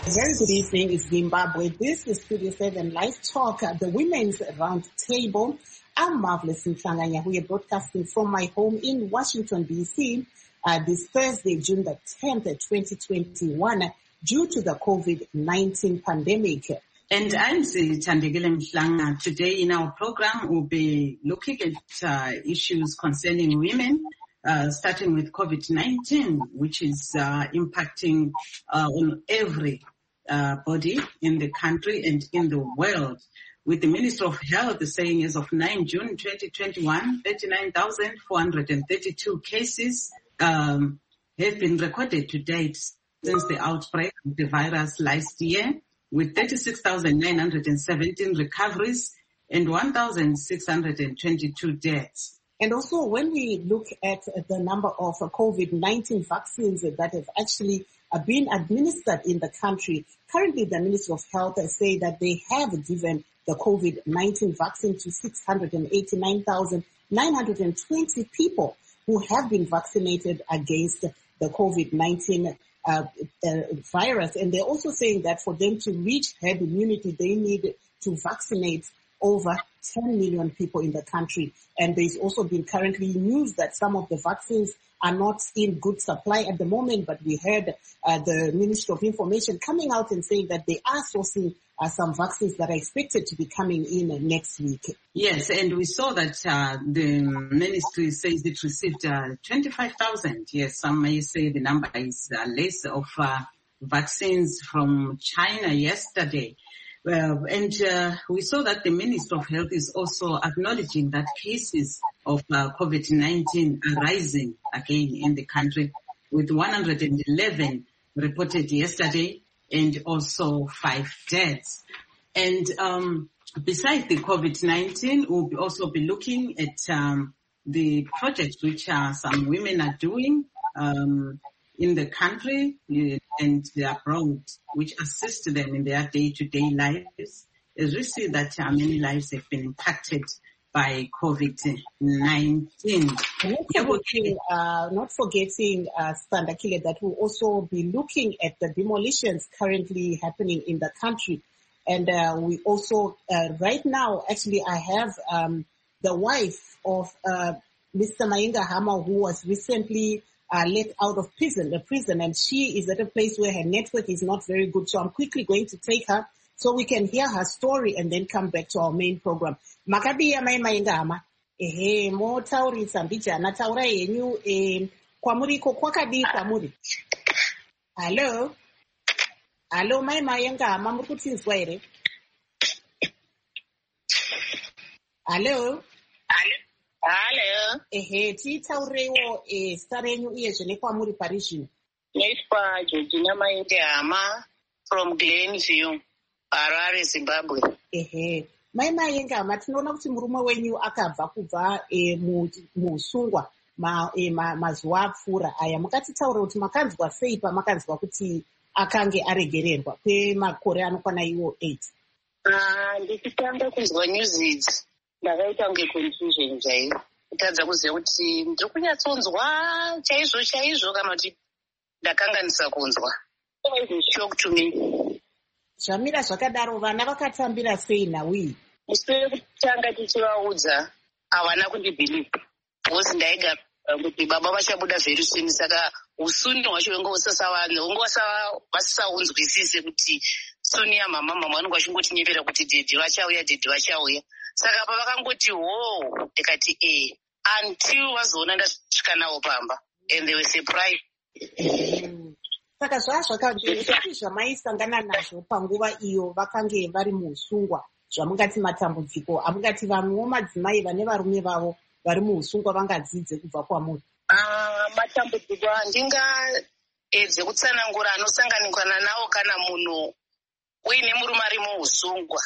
Very good evening, Zimbabwe. This is Studio 7 Live Talk, the Women's Round Table. I'm Marvelous Mhlanganya. We are broadcasting from my home in Washington, D.C. This Thursday, June the 10th, 2021, due to the COVID-19 pandemic. And I'm Thandekile Mhlanga. Today in our program, we'll be looking at issues concerning women, starting with COVID-19, which is impacting on every body in the country and in the world. With the Minister of Health saying as of 9 June 2021, 39,432 cases have been recorded to date since the outbreak of the virus last year, with 36,917 recoveries and 1,622 deaths. And also, when we look at the number of COVID-19 vaccines that have actually been administered in the country, currently the Ministry of Health say that they have given the COVID-19 vaccine to 689,920 people who have been vaccinated against the COVID-19 virus. And they're also saying that for them to reach herd immunity, they need to vaccinate over 10 million people in the country. And there's also been currently news that some of the vaccines are not in good supply at the moment, but we heard the Ministry of Information coming out and saying that they are sourcing some vaccines that are expected to be coming in next week. Yes, and we saw that the ministry says it received 25,000. Yes, some may say the number is less of vaccines from China yesterday. And we saw that the Minister of Health is also acknowledging that cases of COVID-19 are rising again in the country, with 111 reported yesterday and also 5 deaths. And besides the COVID-19, we'll also be looking at the projects which some women are doing in the country and abroad, which assist them in their day-to-day lives, as we see that many lives have been impacted by COVID-19. Not forgetting, Thandekile, that we'll also be looking at the demolitions currently happening in the country. And we also, right now, actually, I have the wife of Mr. Mayenga Hama, who was recently let out of prison, and she is at a place where her network is not very good. So I'm quickly going to take her so we can hear her story and then come back to our main program. Makabiya Mai Mayenga Hama. Mo taurisa mbijana taura yenyu kwamuriko kwakadi kwamuri. Hello. Hello Mai Mayenga Hama muri kutinzwa ere? Hello. Hello. Titaurewo starenyu iye zvene kwamuri pari zvino. Neitwa Georgina Mayenga Hama from Glenview, Harare, Zimbabwe. Mai Mayenga Hama, tinoona kuti murume wenyu akabva kubva muusungwa mazuva apfuura aya. Mukatitaura kuti makanzwa sei pamakanzwa kuti akange aregererwa kwemakore anokwana iwo 8? Ndichitanga kunzwa news idzi ndakaita kunge confusion chaiyo, kutadza kuziva kuti ndiri kunyatsonzwa chaizvo kana kuti ndakanganisa kunzwa. It was a shock to me. Zvamira zvakadaro, vana vakatambira sei nawi? Musi wekutanga tichivaudza havana kundibhiliva, because ndaigara kuti baba vachabuda very soon, saka usuni hwacho hwenge vasaunzwisise kuti soni yamama vanenge vachingoti kuti dhedhi vachauya. Saka pavakangoti ho, ndikati until vazoona ndasvika navo pamba, and they were surprised. Saka zvazvakazviri zvamaisangana nazvo panguva iyo vakange vari muusungwa, zvamungati matambudziko, amungati vamwewo madzimai vane varume vavo vari muusungwa vangadzidze kubva kwamuri? Matambudziko andingaedze kutsanangura anosanganikana nawo kana munhu uine murume ari muusungwa.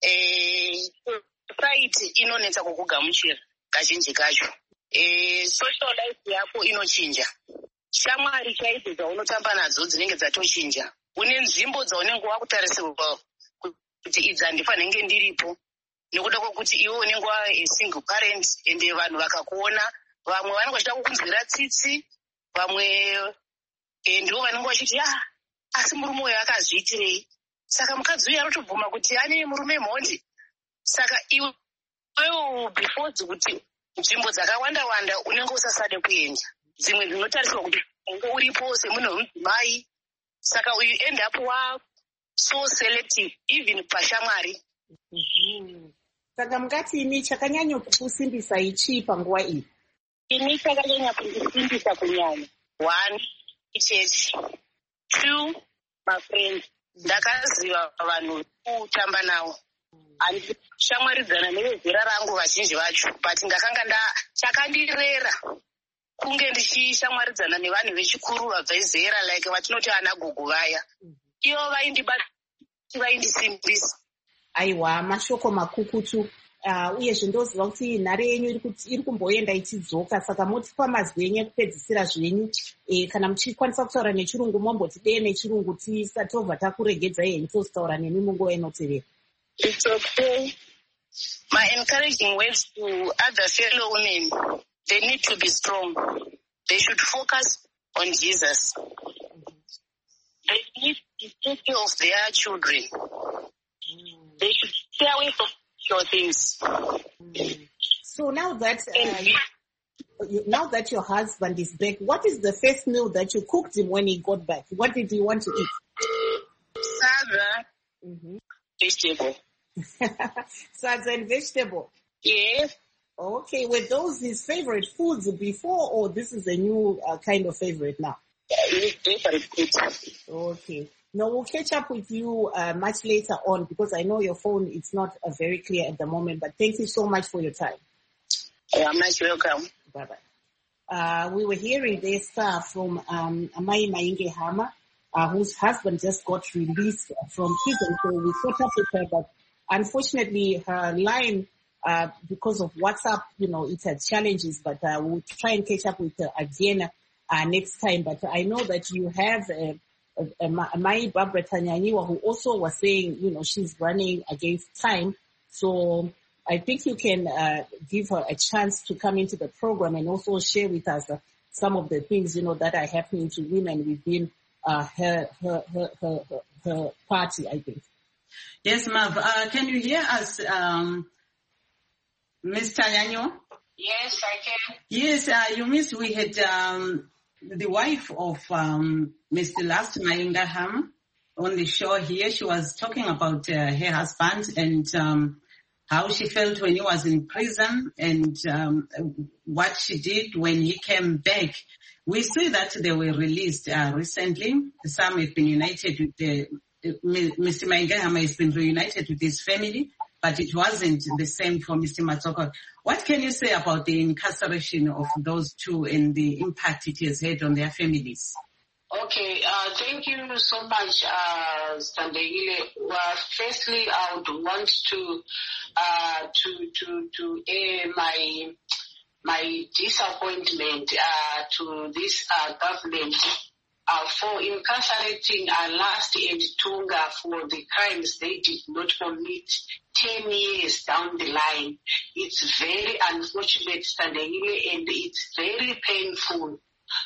Society inonetsa kukugamuchira kazhinji kacho. Social life yako inochinja. Shamwari chaidzo dzaunotamba nadzo dzinenge dzatochinja. Une nzvimbo dzaunenge wakutarisirwa kuti idzi handifanenge ndiripo, nekuda kwokuti iwe unenge a single parent, ende vanhu vakakuona, vamwe vanenge vachida kukunzwira tsitsi, vamwe ndivo vanenge vachiti asi murume uyo akazviitirei. Saka mukadzi uyu anotobvuma kuti ane murume mhondi. Saka iwewo before kuti nzvimbo dzakawanda-wanda unenge usasade kuenda. Dzimwe dzinotariswa kuti unge uripo semunhu wemudzimai. Saka you end up so selective even pashamwari. Saka mungati ini chakanyanya kukusimbisa ichi panguva iyi? Ini chakanyanya kundisimbisa kunyanya. 1, ichechi. 2, my friends. Ndakaziva vanhu kutamba navo. Handishamwaridzana nevezera rangu vazhinji vacho, but ndakanga chakandirera kunge ndichishamwaridzana nevanhu vechikuru vabva zera, like vatinoti ana gogo vaya. Ivo vaindisimbisa. Aiwa, mashoko makukutu. Uyezve ndoziva kuti nhare yenyu iri kumboenda ichidzoka, saka moti pamazwi enyu ekupedzisira zvenyu, kana muchikwanisa kutaura nechirungu momboti dee nechirungu tisati tobva takuregedzai henyu tozitaura nemi munguva inotevera. It's okay. My encouraging words to other fellow women, they need to be strong. They should focus on Jesus. They need to take care of their children. They should stay away from your things. So now that your husband is back, what is the first meal that you cooked him when he got back? What did he want to eat? Sadza, vegetable. Sadza and vegetable? Yes. Okay, were those his favorite foods before, or this is a new kind of favorite now? His favorite food. Okay. No, we'll catch up with you much later on because I know your phone is not very clear at the moment, but thank you so much for your time. You're much welcome. Bye-bye. We were hearing this from Amai Mainge Hama, whose husband just got released from prison. So we caught up with her, but unfortunately her line, because of WhatsApp, it had challenges, but we'll try and catch up with her again next time. But I know that you have Mai Barbara Tanyanyiwa, who also was saying, she's running against time. So I think you can give her a chance to come into the program and also share with us some of the things, that are happening to women within her party, I think. Yes, Mav. Can you hear us, Ms. Tanyanyiwa? Yes, I can. Yes, you missed. We had the wife of Mr. Last Mainga Hama on the show here. She was talking about her husband and how she felt when he was in prison and what she did when he came back. We see that they were released recently. Some have been united with Mr. Mainga Hama has been reunited with his family, but it wasn't the same for Mr. Matsoko. What can you say about the incarceration of those two and the impact it has had on their families? Okay, thank you so much, Standegile. Firstly, I would want to air my disappointment to this government for incarcerating Last and Tunga for the crimes they did not commit 10 years down the line. It's very unfortunate, Standegile, and it's very painful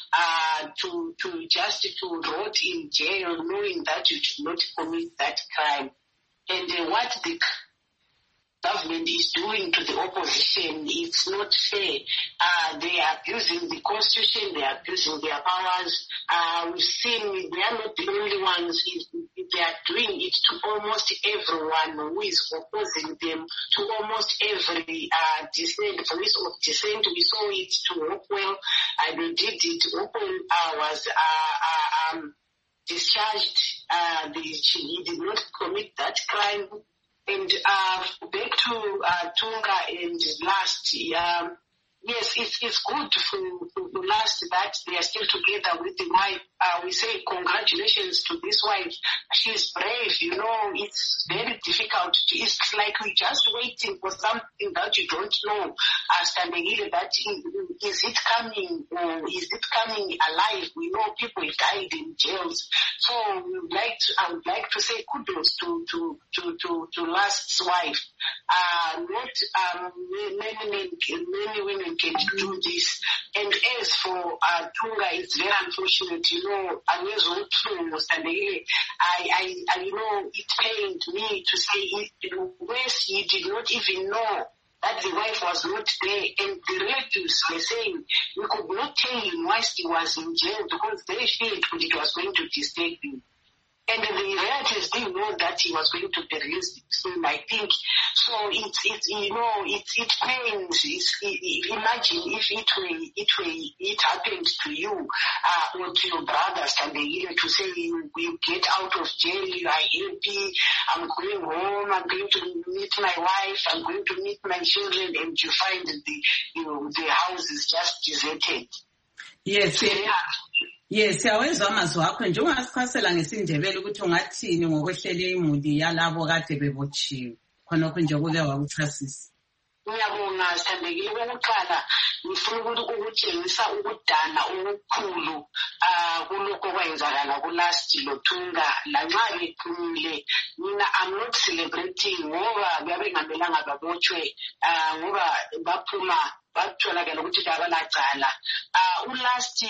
to rot in jail knowing that you did not commit that crime. And what the government is doing to the opposition, it's not fair. They are abusing the constitution, they are abusing their powers. We've seen they are not the only ones. They are doing it to almost everyone who is opposing them, to almost every voice of dissent. We saw it to Hopewell, and we did it. Hopewell was discharged. He did not commit that crime. And back to Tunga and Last, yes, it's good for Last that they are still together with the wife. We say congratulations to this wife. She's brave, it's very difficult. It's like we're just waiting for something that you don't know. Standing here, that is it coming or is it coming alive? We know people died in jails. So I would like to say kudos to Last's wife. Many women can do this. And as for Tunga, it's very unfortunate. You know, I it pained me to say it. West, he did not even know that the wife was not there, and the relatives were saying we could not tell him whilst he was in jail because they feared it was going to disturb him. And the relatives didn't know that he was going to be released soon, I think. So it pains. Imagine if it happened to you or to your brothers, and they to say you get out of jail, you are happy, I'm going home, I'm going to meet my wife, I'm going to meet my children, and you find the house is just deserted. Yes, yeah. Yes, siyawezwa amazwi akho nje ungasichasela ngesindebele ukuthi ungathini ngokwehlele imuli yalabo kade bebotshiwe khonokho nje kuke wakuchasisa. Ngiyabonga Sithandekile, kokuqala ngifuna ukutshengisa ukudana okukhulu kulokho kwenzakala kulast loThunga lanxa bephumile. Mina I'm not celebrating ngoba babe ngamelanga babotshwe ngoba baphuma batholakala ukuthi abalacala. Ulast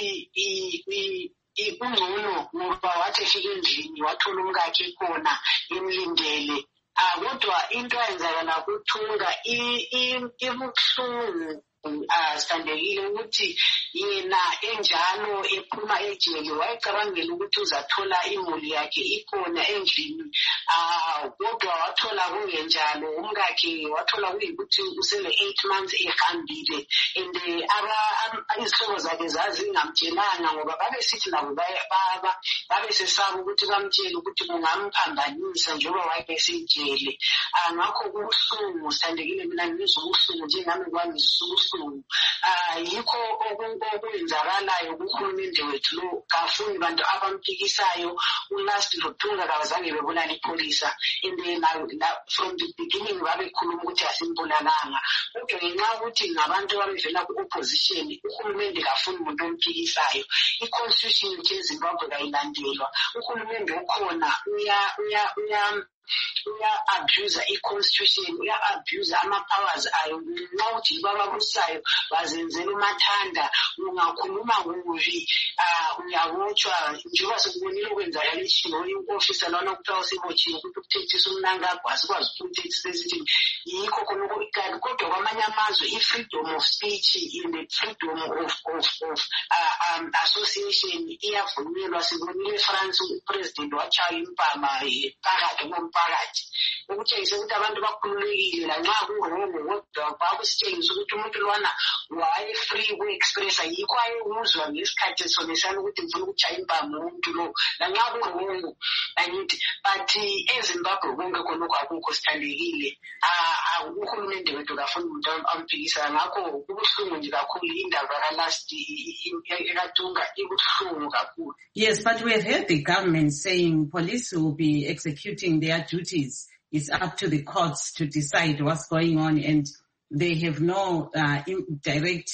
ungcono ngoba wathi efika endlini wathola umkakhe khona emlindele. Kodwa into ayenzakala kuThunga ibuhlungu Sithandekile ukuthi yena enjalo ephuma ejele wayecabangela ukuthi uzathola imuli yakhe ikhona endlini. Kodwa wathola kungenjalo, umkakhe wathola kuyikuthi usele 8 months ehambile, and izihlobo zakhe zazingamtshelanga ngoba babesithi nabo babesesaba ukuthi bamtshele ukuthi kungamphambanisa njengoba wayesejele. Ngakho kubuhlungu Sithandekile, mina ngizwa ubuhlungu njengami kwami ubuhlungu. Yikho okwenzakalayo kuhulumende wethu lo kafuni bantu abampikisayo. Ulast loThunga kabazange bebulala ipholisa, and then from the beginning babekhuluma ukuthi asimbulalanga. Kodwa ngenxa ukuthi ngabantu abavela ku-opposition, uhulumende kafuni umuntu ompikisayo. I-constitution yethu eZimbabwe kayilandelwa. Uhulumende ukhona uya-abuse i-constitution, uya-abuse ama-powers ayo. Nxa uthi bababusayo bazenzela umathanda, ungakhuluma kubi uyabotshwa. Njengoba sekubonile ukwenzakala ishiwo i-officer lona kuthiwa usebotshiwe ukuthi ukuthethisa umnankagwe asikwazi ukuthethisa esithi yikho khona kanti kodwa kwamanye amazwe i-freedom of speech in the freedom of association iyavunyelwa. Sibonile eFrance upresident watshaya impama phakathi komphakathi ukutshengisa ukuthi abantu bakhululekile lanxa kurongo, kodwa kwakusitshengisa ukuthi umuntu lwana waye-free ku-expressa. Yikho ayekuzwa ngesikhathi esonesana ukuthi ngifuna ukutshaya impama umuntu lo lanxa kurongo. But eZimbabwe konke khonokho akukho Sithandekile. Uhulumende wethu kafuni umuntu amphikisa. Ngakho kubuhlungu nje kakhulu indaba kalast ekaThunga ibuhlungu kakhulu. Yes, but we have heard the government saying police will be executing their duties. It's up to the courts to decide what's going on, and they have no direct,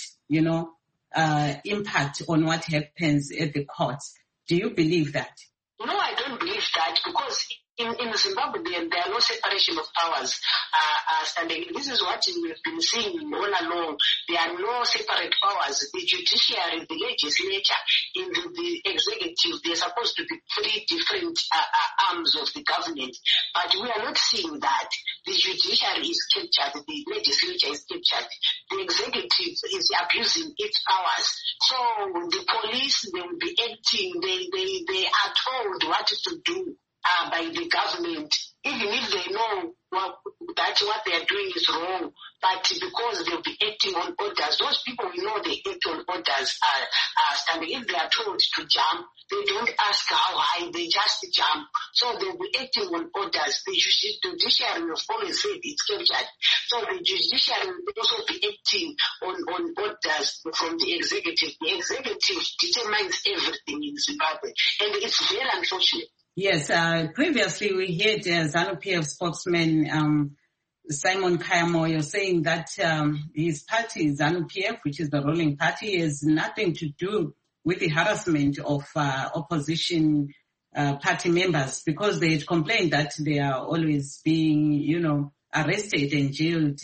impact on what happens at the courts. Do you believe that? No, I don't believe that, because in Zimbabwe there are no separation of powers. This is what we have been seeing all along. There are no separate powers. The judiciary, the legislature, in the executive, they're supposed to be 3 different arms of the government. But we are not seeing that. The judiciary is captured, the legislature is captured, the executive is abusing its powers. So the police, they will be acting, they are told what to do by the government, even if they know that what they are doing is wrong, but because they'll be acting on orders, those people we know they act on orders standing. If they are told to jump, they don't ask how high, they just jump. So they'll be acting on orders. The judiciary of always said it's captured. So the judiciary will also be acting on orders from the executive. The executive determines everything in Zimbabwe, and it's very unfortunate. Yes, previously we heard ZANU-PF spokesman Simon Khayamoyo saying that his party, ZANU-PF, which is the ruling party, has nothing to do with the harassment of opposition party members, because they had complained that they are always being, arrested and jailed,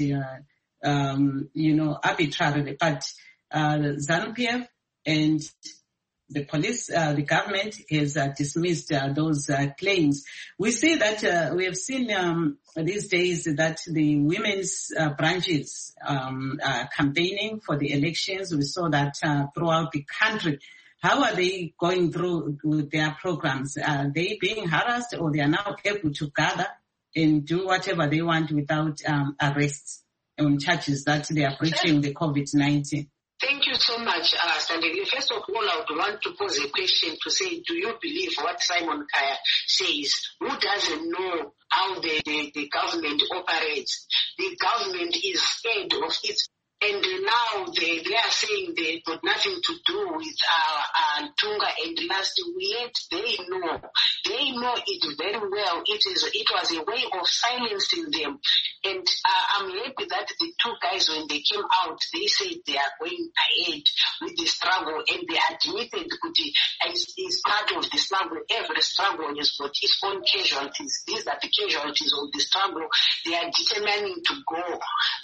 arbitrarily. But ZANU-PF and the police, the government has dismissed those claims. We see that we have seen these days that the women's branches are campaigning for the elections. We saw that throughout the country. How are they going through with their programs? Are they being harassed, or they are now able to gather and do whatever they want without arrests on charges that they are breaching the COVID-19? Thank you so much, Sandile. First of all, I would want to pose a question to say, do you believe what Simon Kaya says? Who doesn't know how the government operates? The government is scared of its. And now they are saying they got nothing to do with Tunga and last, yet they know it very well. It was a way of silencing them. And I'm happy that the two guys, when they came out, they said they are going ahead with the struggle, and they admitted that it's part of the struggle. Every struggle has got its own casualties. These are the casualties of the struggle. They are determining to go.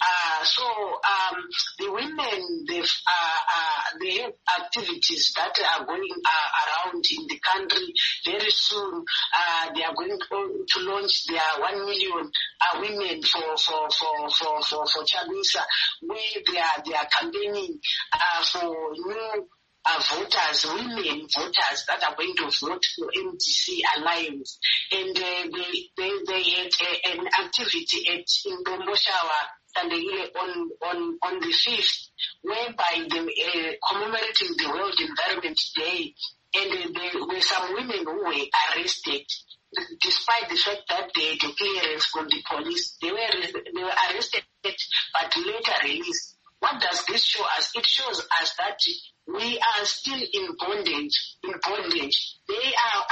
The women, they have activities that are going around in the country. Very soon, they are going to launch their 1 million women for Chamisa, where they are campaigning for new voters, women voters that are going to vote for MDC Alliance. And they had an activity in Bomboshawa on the 5th, whereby they commemorating the World Environment Day, and there were some women who were arrested. Despite the fact that they had a clearance from the police, they were arrested but later released. What does this show us? It shows us that we are still in bondage. They are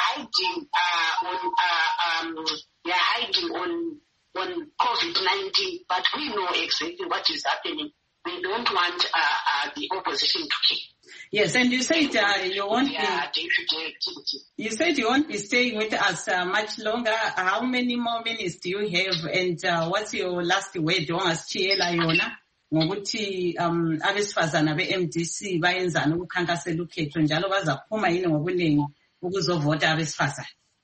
hiding on COVID-19, but we know exactly what is happening. We don't want the opposition to kill. Yes, and you said you won't day-to-day activity. You said you won't be staying with us much longer. How many more minutes do you have? And what's your last word? Ngokuthi abesifazana be-MDC bayenzana ukukhankasela ukhetho njalo bazaphuma yini ngobuningi ukuzovota abesifazana?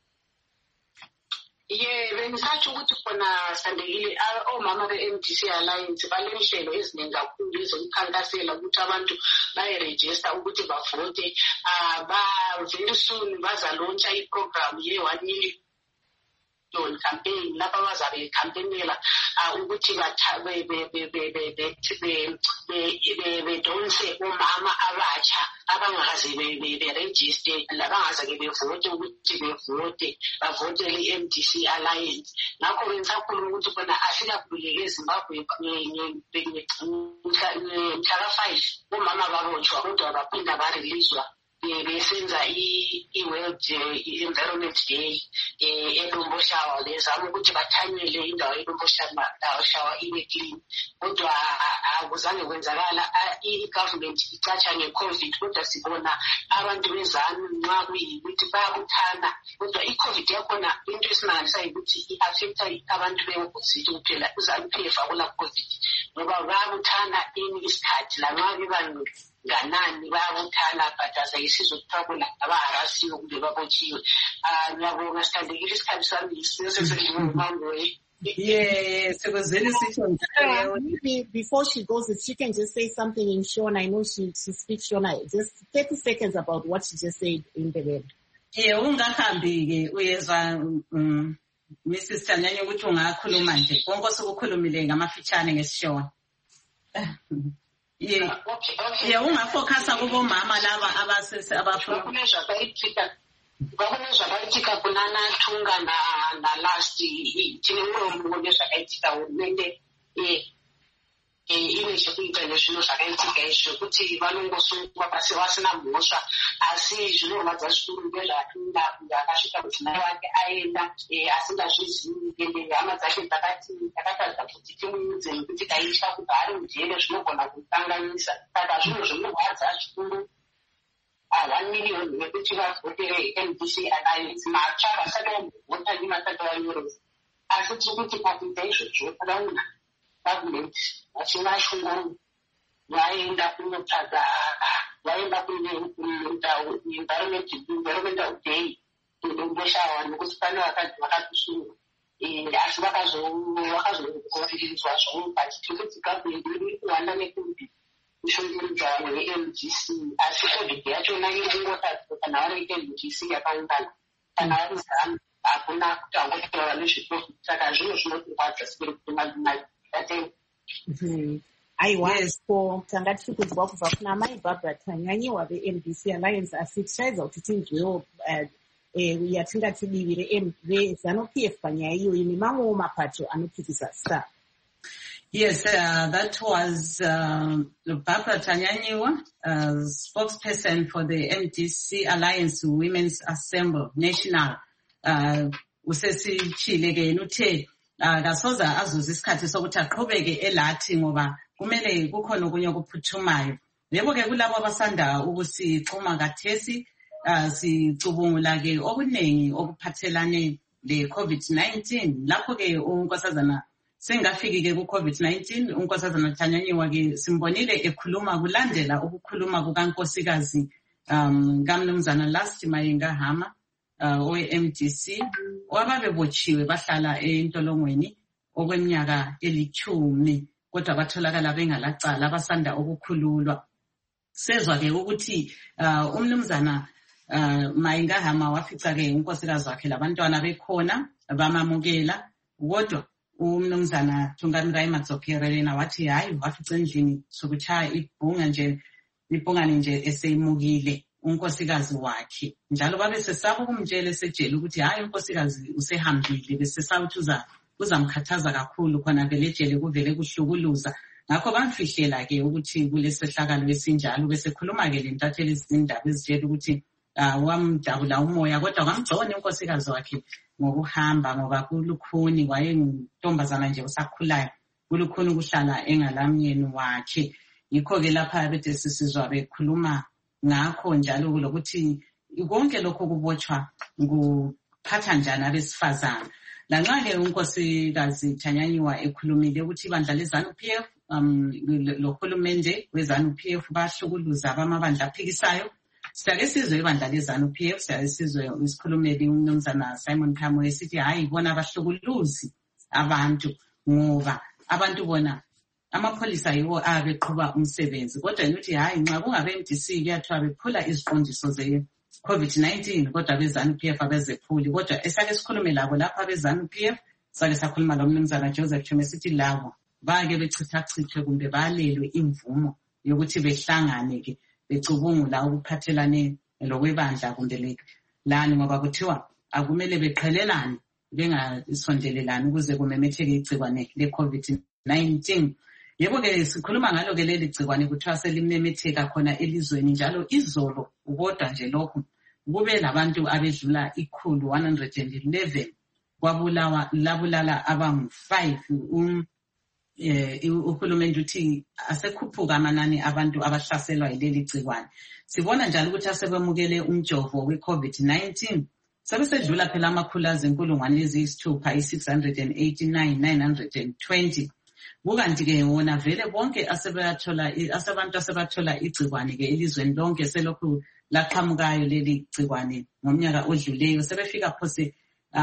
Bengisatsho ukuthi khona Sandile omama be-MDC Alliance balenhlelo eziningi kakhulu ezokukhankasela ukuthi abantu bayeregister ukuthi bavote. Very soon bazalauncha iprogram ye-1 million campaign lapha bazabe campaignela ukuthi bedonse omama abatsha abangaze beregister labangaze bevote ukuthi bavotele i-MDC Alliance. Ngakho bengisakhuluma ukuthi khona asikakhuleke eZimbabwe mhla 5 omama babotshwa kodwa baphinda bareleaswa besenza i-World Environment Day eLomboshawa. Bezama ukuthi bathanyele indawo eLomboshawa ibe clean, kodwa akuzange kwenzakala. I-government icatsha nge-COVID, kodwa sibona abantu bezanu nxa kuyikuthi bayabuthana, kodwa i-COVID yakhona into esimangalisayo ukuthi i-affecta abantu be-opposition kuphela. UZANU-PF akula-COVID ngoba bayabuthana isikhathi lanxa bebangu ganani bayabuthana, but asayisizokuthakula abaharasiwe kumbe babotshiwe. Ngiyabonga Sithandekile, isikhathi sami sesedlule umangoye. Yes, maybe before she goes, if she can just say something in Shona. I know she speaks Shona. Just 30 seconds about what she just said in the web. Ungahambi-ke uyezwa Mrs. Tanyanya ukuthi ungakhuluma nje konke osokukhulumile ngamafitshane ngesishona. Okay. Ungafocus kubomama laba vakunezva kaitika kunana Tunga na last tine murombo nezvakaitika hurumende ine chekuita nezvinhu zvakaitika izvo kuti vanongosungwa pasi vasina mhosva, asi zvinorwadza zvikuru ngezvaTunga akasvika mudzimai wake aenda asingazvizivi, ende hama dzake dzakatadza kuti timuudze nekuti kaitya kubva ari mujere zvinogona kukanganisa. Saka zvinhu zvinorwadza zvikuru. 1 million wekuti vavotere MDC Alliance matsva vasati vavota nemasati vanyoresa. asi tiri kuti papinda izvozvo pakauna government vachinga shunguru vaenda kunotsvaga vaenda environmental day kumboshawa nokuti pane vakatusungwa asi vakazoviridzwa zvavo but tiri kuti government iri kuwanda nekuti kushungurudzwa neMDC asi covid yachona ingotadzwa kana vari MDC yakaungana kana vari ZANU hakuna kuti angotora nezveprofit saka zvinhu zvinotirwadza sikiri kuti matate. Aiwa, ko tanga tiri kunzwa kubva kuna mai Barbara Tanyanyiwa veMDC Alliance asi tichaedza kuti tinzwewo yatingati divi reZANU-PF panyaya iyoyi nemamwewo mapato anopikisa star. Yes, that was Barbara Tanyanyiwa, spokesperson for the MDC Alliance Women's Assembly National. Usesichile-ke nuthe kasoza azuza isikhathi sokuthi aqhubeke elathi ngoba kumele kukhona okunye okuphuthumayo. Yebo-ke kulabo abasanda ukusixhuma kathesi sicubungula-ke okuningi okuphathelane le-COVID-19. Lapho-ke unkosazana sengafiki-ke ku-COVID-19, unkosazana Tanyanyiwa-ke simbonile ekhuluma kulandela ukukhuluma kukankosikazi kamnumzana Last Mayengahama owe-MDC wababebotshiwe bahlala entolongweni okweminyaka 10 kodwa batholakala bengalacala abasanda ukukhululwa. Sezwa-ke ukuthi umnumzana Mayengahama wafica-ke unkosikazi wakhe labantwana bekhona bamamukela kodwa umnumzana Thungamirayi Madzokere yena wathi hayi wafica endlini sokuchaya ibhungane nje eseyimukile unkosikazi wakhe njalo babe sesaba ukumtshela esejele ukuthi hayi unkosikazi usehambile besesaba ukuthi uzamkhathaza kakhulu khona vele ejele kuvele kuhlukuluza ngakho bamfihlela-ke ukuthi kulesehlakalo esinjalo besekhuluma-ke le ntatheli izindaba ezitshela ukuthi wamdabula umoya kodwa kwamgcona unkosikazi wakhe ngokuhamba ngoba kulukhuni wayenguntombazana nje usakhulayo kulukhuni ukuhlala engalamyeni wakhe. Yikho-ke lapha bede sisizwa bekhuluma ngakho njalo lokuthi konke lokho kubotshwa kuphatha njani abesifazana. Lanxa-ke unkosikazi Tanyanyiwa ekhulumile ukuthi ibandla leZANU-PF lohulumende weZANU-PF bahlukuluza abamabandla aphikisayo. Siyake sizwe ibandla leZANU-PF, siyake sizwe isikhulumeli umnumzana Simon Kamwe esithi hayi bona abahlukuluzi abantu ngoba abantu bona amapholisa yiwo abeqhuba umsebenzi kodwa nuthi hayi nxa kungabe MDC kuyathiwa bephula iziqondiso ze-COVID-19 kodwa beZANU-PF abezephuli kodwa esake sikhulume labo lapha abeZANU-PF sake sakhuluma lomnumzana Joseph Chome sithi labo bake bechithachithwe kumbe balelwe imvumo yokuthi behlangane-ke becubungula ukuphathelane lokwebandla kumbe lani ngoba kuthiwa akumele beqhelelane bengasondelelani ukuze kumemetheke igcikwane le-COVID-19. Yebo-ke sikhuluma ngalo-ke leli gcikwane kuthiwa selimemetheka khona elizweni njalo izolo kodwa nje lokhu kube labantu abedlula 111 labulala abangu-5. Uhulumende uthi asekhuphuka amanani abantu abahlaselwa yileli gcikwane. Sibona njalo ukuthi asebemukele umjovo we-COVID-19 sebesedlula phela amakhulu azinkulungwane eziyisithupha 689,920. Kukanti-ke wona vele bonke abantu asebathola igcikwane-ke elizweni lonke selokhu laqhamukayo leli gcikwane ngomnyaka odluleyo sebefika phose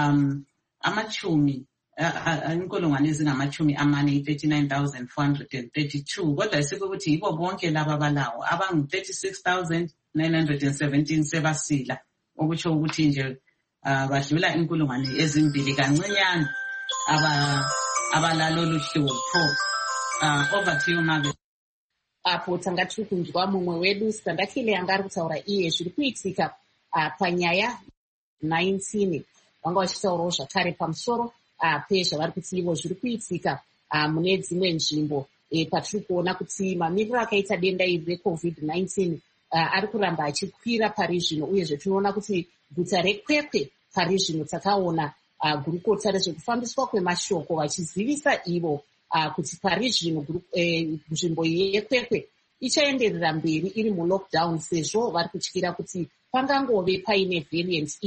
inkulungwane ezingamachumi amane 39,432 kodwa isike ukuthi yibo bonke laba balawo abangu-36,917 sebasila okutsho ukuthi nje badlula inkulungwane ezimbili kancinyane abalalolu hlupho. Over to you, Margaret. Apo tanga tiri kunzwa mumwe wedu Standakile anga ari kutaura iye zviri kuitika panyaya 19 vanga vachitaurawo zvakare pamusoro pezvavari kuti ivo zviri kuitika mune dzimwe nzvimbo patiri kuona kuti mamiriro akaita denda iri reCOVID-19 ari kuramba achikwira pari zvino uyezve tinoona kuti guta reKwekwe pari zvino takaona gurukota rezvekufambiswa kwemashoko vachizivisa ivo kuti pari zvino nzvimbo yeKwekwe ichaenderera mberi iri mulockdown sezvo vari kutyira kuti pangangove paine variant iye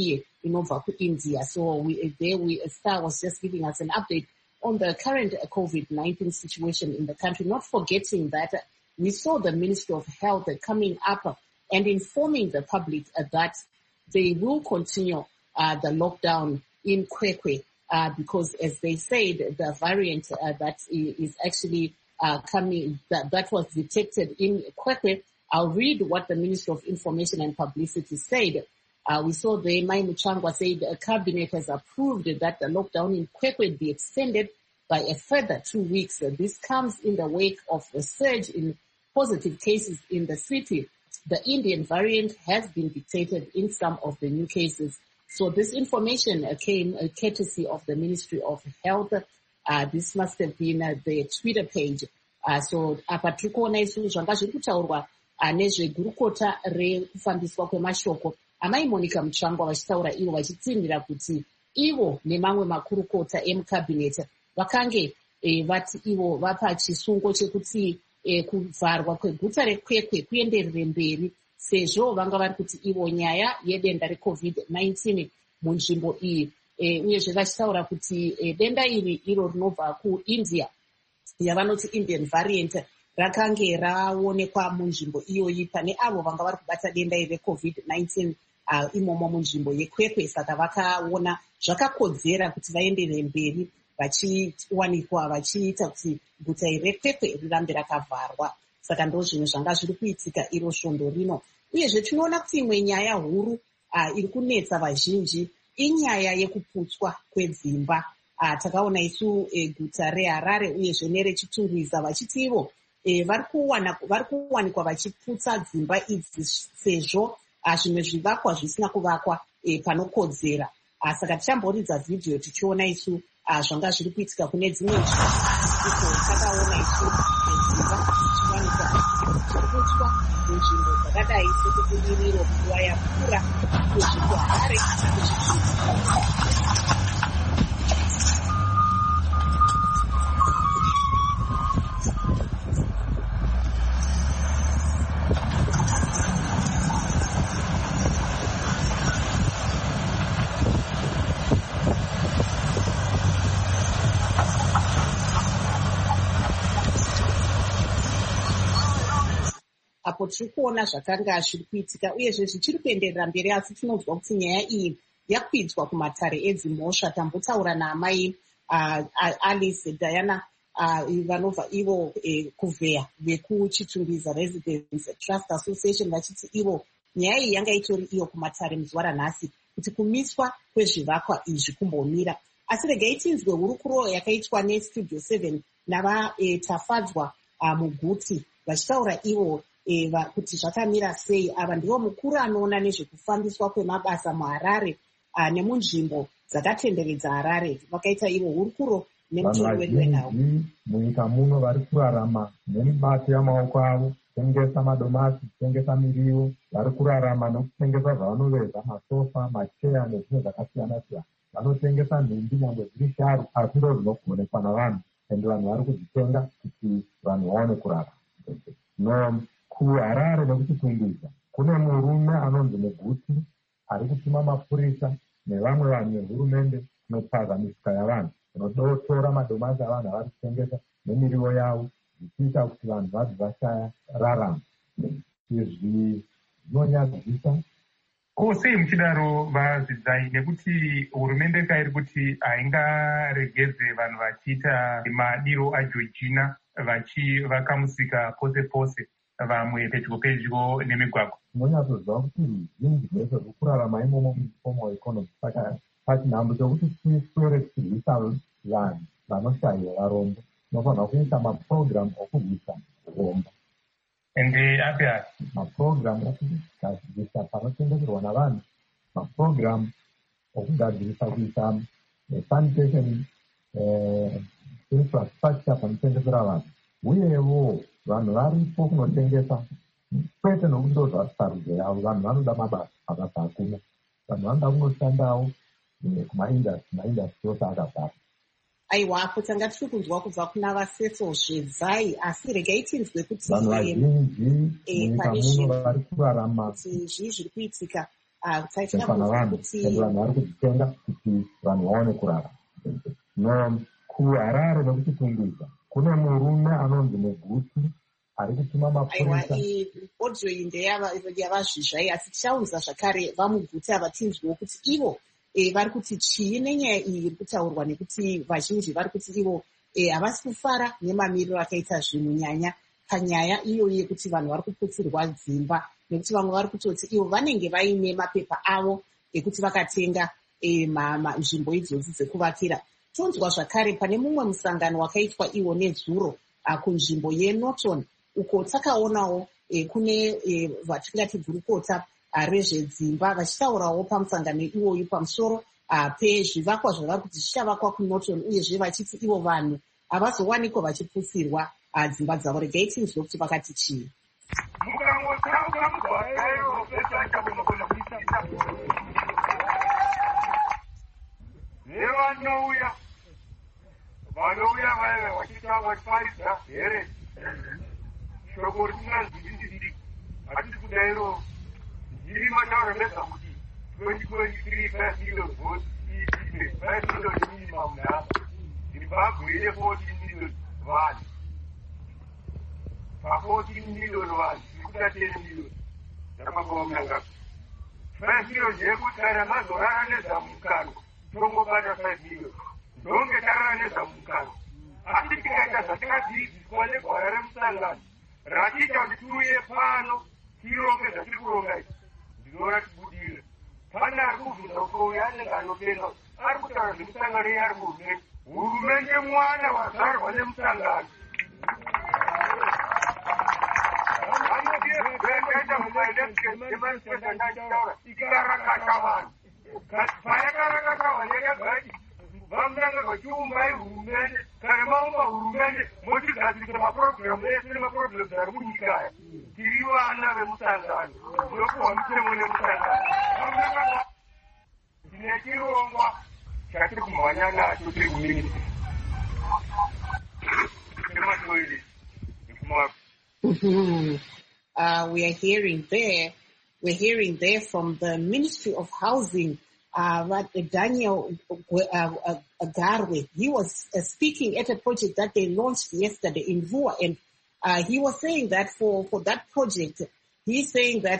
inobva kuIndia. So Star was just giving us an update on the current COVID-19 situation in the country, not forgetting that we saw the Ministry of Health coming up and informing the public that they will continue the lockdown in Kwekwe because, as they said, the variant that is actually coming, that was detected in Kwekwe. I'll read what the Minister of Information and Publicity said. We saw the Mai Muchangwa said the cabinet has approved that the lockdown in Kwekwe be extended by a further 2 weeks. This comes in the wake of a surge in positive cases in the city. The Indian variant has been detected in some of the new cases. So this information came courtesy of the Ministry of Health. This must have been the Twitter page. So apa tikuona isu zvanga zviri kutaurwa nezvegurukota rekufambiswa kwemashoko amai Monica Muchangwa vachitaura ivo vachitsinhira kuti ivo nemamwe makurukota emukabineti vakange vati ivo vapa chisungo chekuti kuvharwa kweguta reKwekwe kuenderere mberi sezvo vanga vari kuti ivo nyaya yedenda reCovid-19 munzvimbo iyi uyezve vachitaura kuti denda iri iro rinobva kuIndia yavanoti Indian variant rakange raonekwa munzvimbo iyoyi pane avo vanga vari kubata denda iri reCovid-19 imomo munzvimbo yeKwekwe. Saka vakaona zvakakodzera kuti vaenderere mberi vachiwanikwa vachiita kuti guta iri reKwekwe rirambe rakavharwa. Saka ndo zvinhu zvanga zviri kuitika iro svondo rino. Uyezve tinoona kuti imwe nyaya huru iri kunetsa vazhinji inyaya yekuputswa kwedzimba. Takaona isu guta reHarare uyezve nerechitungwiza vachiti ivo vari kuwanikwa vachiputsa dzimba idzi sezvo zvimwe zvivakwa zvisina kuvakwa panokodzera. Saka tichamboridza vhidhiyo tichiona isu zvanga zviri kuitika kune dzimwe nzvimbo takaona isu dzimba dzichiwanikwa dzichiputswa munzvimbo dzakadai sekubudiriro nguva yapfuura kuzvikuHarare apo tiri kuona zvakanga zviri kuitika uyezve zvichiri kuenderera mberi. Asi tinonzwa kuti nyaya iyi yakwidzwa kumatare edzimhosva. Tambotaura naamai Alice Diana vanobva ivo kuveya vekuchitungwiza Residents Trust Association vachiti ivo nyaya iyi yanga itori iyo kumatare muzuva ranhasi kuti kumiswa kwezvivakwa izvi kumbomira. Asi regai tinzwe hurukuro yakaitwa neStudio 7 navatafadzwa muguti vachitaura ivo kuti zvakamira sei. Ava ndivo mukuru anoona nezvekufambiswa kwemabasa muHarare nemunzvimbo dzakatenderedza Harare. Vakaita ivo hurukuro nemutori wedu wenhau. Munyika muno vari kurarama nemibato yamaoko avo, kutengesa madomasi, kutengesa miriwo, vari kurarama nokutengesa zvavanoveza masofa, macheya nezvimwe zvakasiyana siyana. Vanotengesa nhumbi nyangwe dziri sharu, asi ndo zvinogonekwa navanhu ende vanhu vari kudzitenga kuti vanhu vaone kurarama. KuHarare nekuchitungwiza kune murume anonzi Muguti ari kutuma mapurisa nevamwe vanhu vehurumende kunopaza misika yavanhu, kunodotora madomasi avanhu avari kutengesa nemiriwo yavo, zvichiita kuti vanhu vabve vashaya rarama. Izvi zvinonyadzisa. Ko sei muchidaro vazidzai, nekuti hurumende kairi kuti haingaregedze vanhu vachiita madiro aJoργina vachivaka musika pose pose vamwe pedyo nemigwagwa? Munonyatsoziva kuti ruzhinji rwese ruri kurarama imomo muinformal economy. Saka pachinhambo chokuti tiswere tichirwisa vanhu vanoshayiwa varombo, tinofanira kuita mapurogiramu okurwisa urombo. Ende api api mapurogiramu okugadzirisa panotengeserwa navanhu, mapurogiramu okugadzirisa kuita sanitation infrastructure panotengesera vanhu, uyewo vanhu varipo kunotengesa kwete nokuti ndo zvasarudzo yavo. Vanhu vanoda mabasa hakuna. Vanhu vanoda kunoshandawo kumaindastri ose akazara. Aiwa, apo tanga tiri kunzwa kubva kuna vaseso zvezai, asi regai tinzwe kuti vanhu vazhinji munyika muno vari kurarama kuti zvii zviri kuitika Vanhu vari kuzvitenga kuti vanhu vaone kurara. KuHarare nekuchitungwiza kune murume anonzi Muguti ari kutuma mapurisa. Audio iyi ndeyavazvizvai, asi tichaunza zvakare vaMuguti ava tinzwewo kuti ivo vari kuti chii nenyaya iyi iri kutaurwa, nekuti vazhinji vari kuti ivo havasi kufara nemamiriro akaita zvinhu nyanya panyaya iyoyi yekuti vanhu vari kuputsirwa dzimba, nekuti vamwe vari kutoti ivo vanenge vaine mapepa avo ekuti vakatenga nzvimbo idzodzi dzekuvakira. Tonzwa zvakare pane mumwe musangano wakaitwa iwo nezuro kunzvimbo yeNorton, uko takaonawo kune vatingati gurukota rezvedzimba vachitaurawo pamusangano iwoyu pamusoro pezvivakwa zvavari kuti zvichavakwa kuNorton, uyezve vachiti ivo vanhu havazowanikwa vachiputsirwa dzimba dzavo. Regai tinzwe kuti vakati chii. Vanouya vaya vachitaridza here shoko risinganzwisisiki, hatisi kudairo ndiri matauro nezvakuti 2023 5 million votes iite 5 million minimum nhamba Zimbabwe ine 14 million vanhu, pa14 million vanhu zikuda 10 million zvakambomanga 5 million yekuti kana mazorara nezvamukano tongobata 5 million ndonge tarara nezvamukano. Asi tikaita zvatingadzidziswa negwara remusangano ratiita kuti tiuye pano tironge zvatiri kuronga izvi, ndinoona tibudire. Pane ari kubvunza kuti uyo anenge anopenga ari kutaura zvemusangano iye ari kuhurumende. Hurumende mwana wazvarwa nemusangano. Anoaita mumaideskeemanifestandachitaura ikarakata vanhu payakarakata vanhu yakagati vamutanga vachiumbai hurumende. Kana maumba hurumende motigadzirisa mapurogiramu ese nemapurogiramu ari munyika aya. Tiri vana vemusangano, tinopuwa mitemo nemusangano. Tine chirongwa chatiri kumhanya nacho tiri kuminista nematoilet nekumapa. We're hearing there from the Ministry of Housing, Daniel Garwe. He was speaking at a project that they launched yesterday in Vuwa, and he was saying that for that project, he's saying that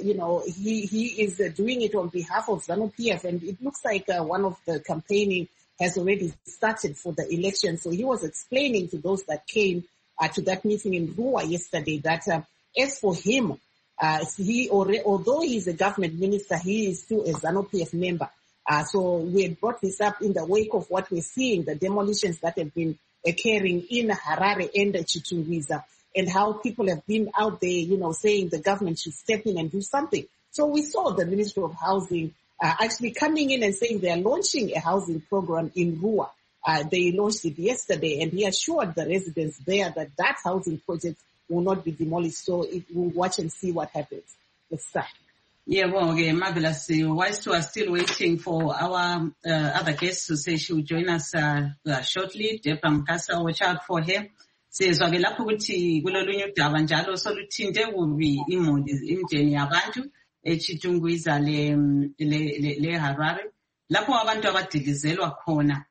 he is doing it on behalf of ZANU-PF, and it looks like one of the campaigning has already started for the election. So he was explaining to those that came to that meeting in Vuwa yesterday that as for him, although he's a government minister, he is still a ZANU-PF member. So we had brought this up in the wake of what we're seeing, the demolitions that have been occurring in Harare and Chitungwiza, and how people have been out there, saying the government should step in and do something. So we saw the Ministry of Housing actually coming in and saying they are launching a housing program in Vuwa. They launched it yesterday, and he assured the residents there that that housing project will not be demolished. So we'll watch and see what happens. Let's start. Yeah, well, okay, marvelous. Whilst we are still waiting for our other guests to say she will join us shortly, Deborah Mkasa, watch out for her. Sizwa ke lapho ukuthi kulolunye udaba njalo soluthinte kubi imndeni yabantu eChitungwiza le Harare, lapho abantu abadilizelwa khona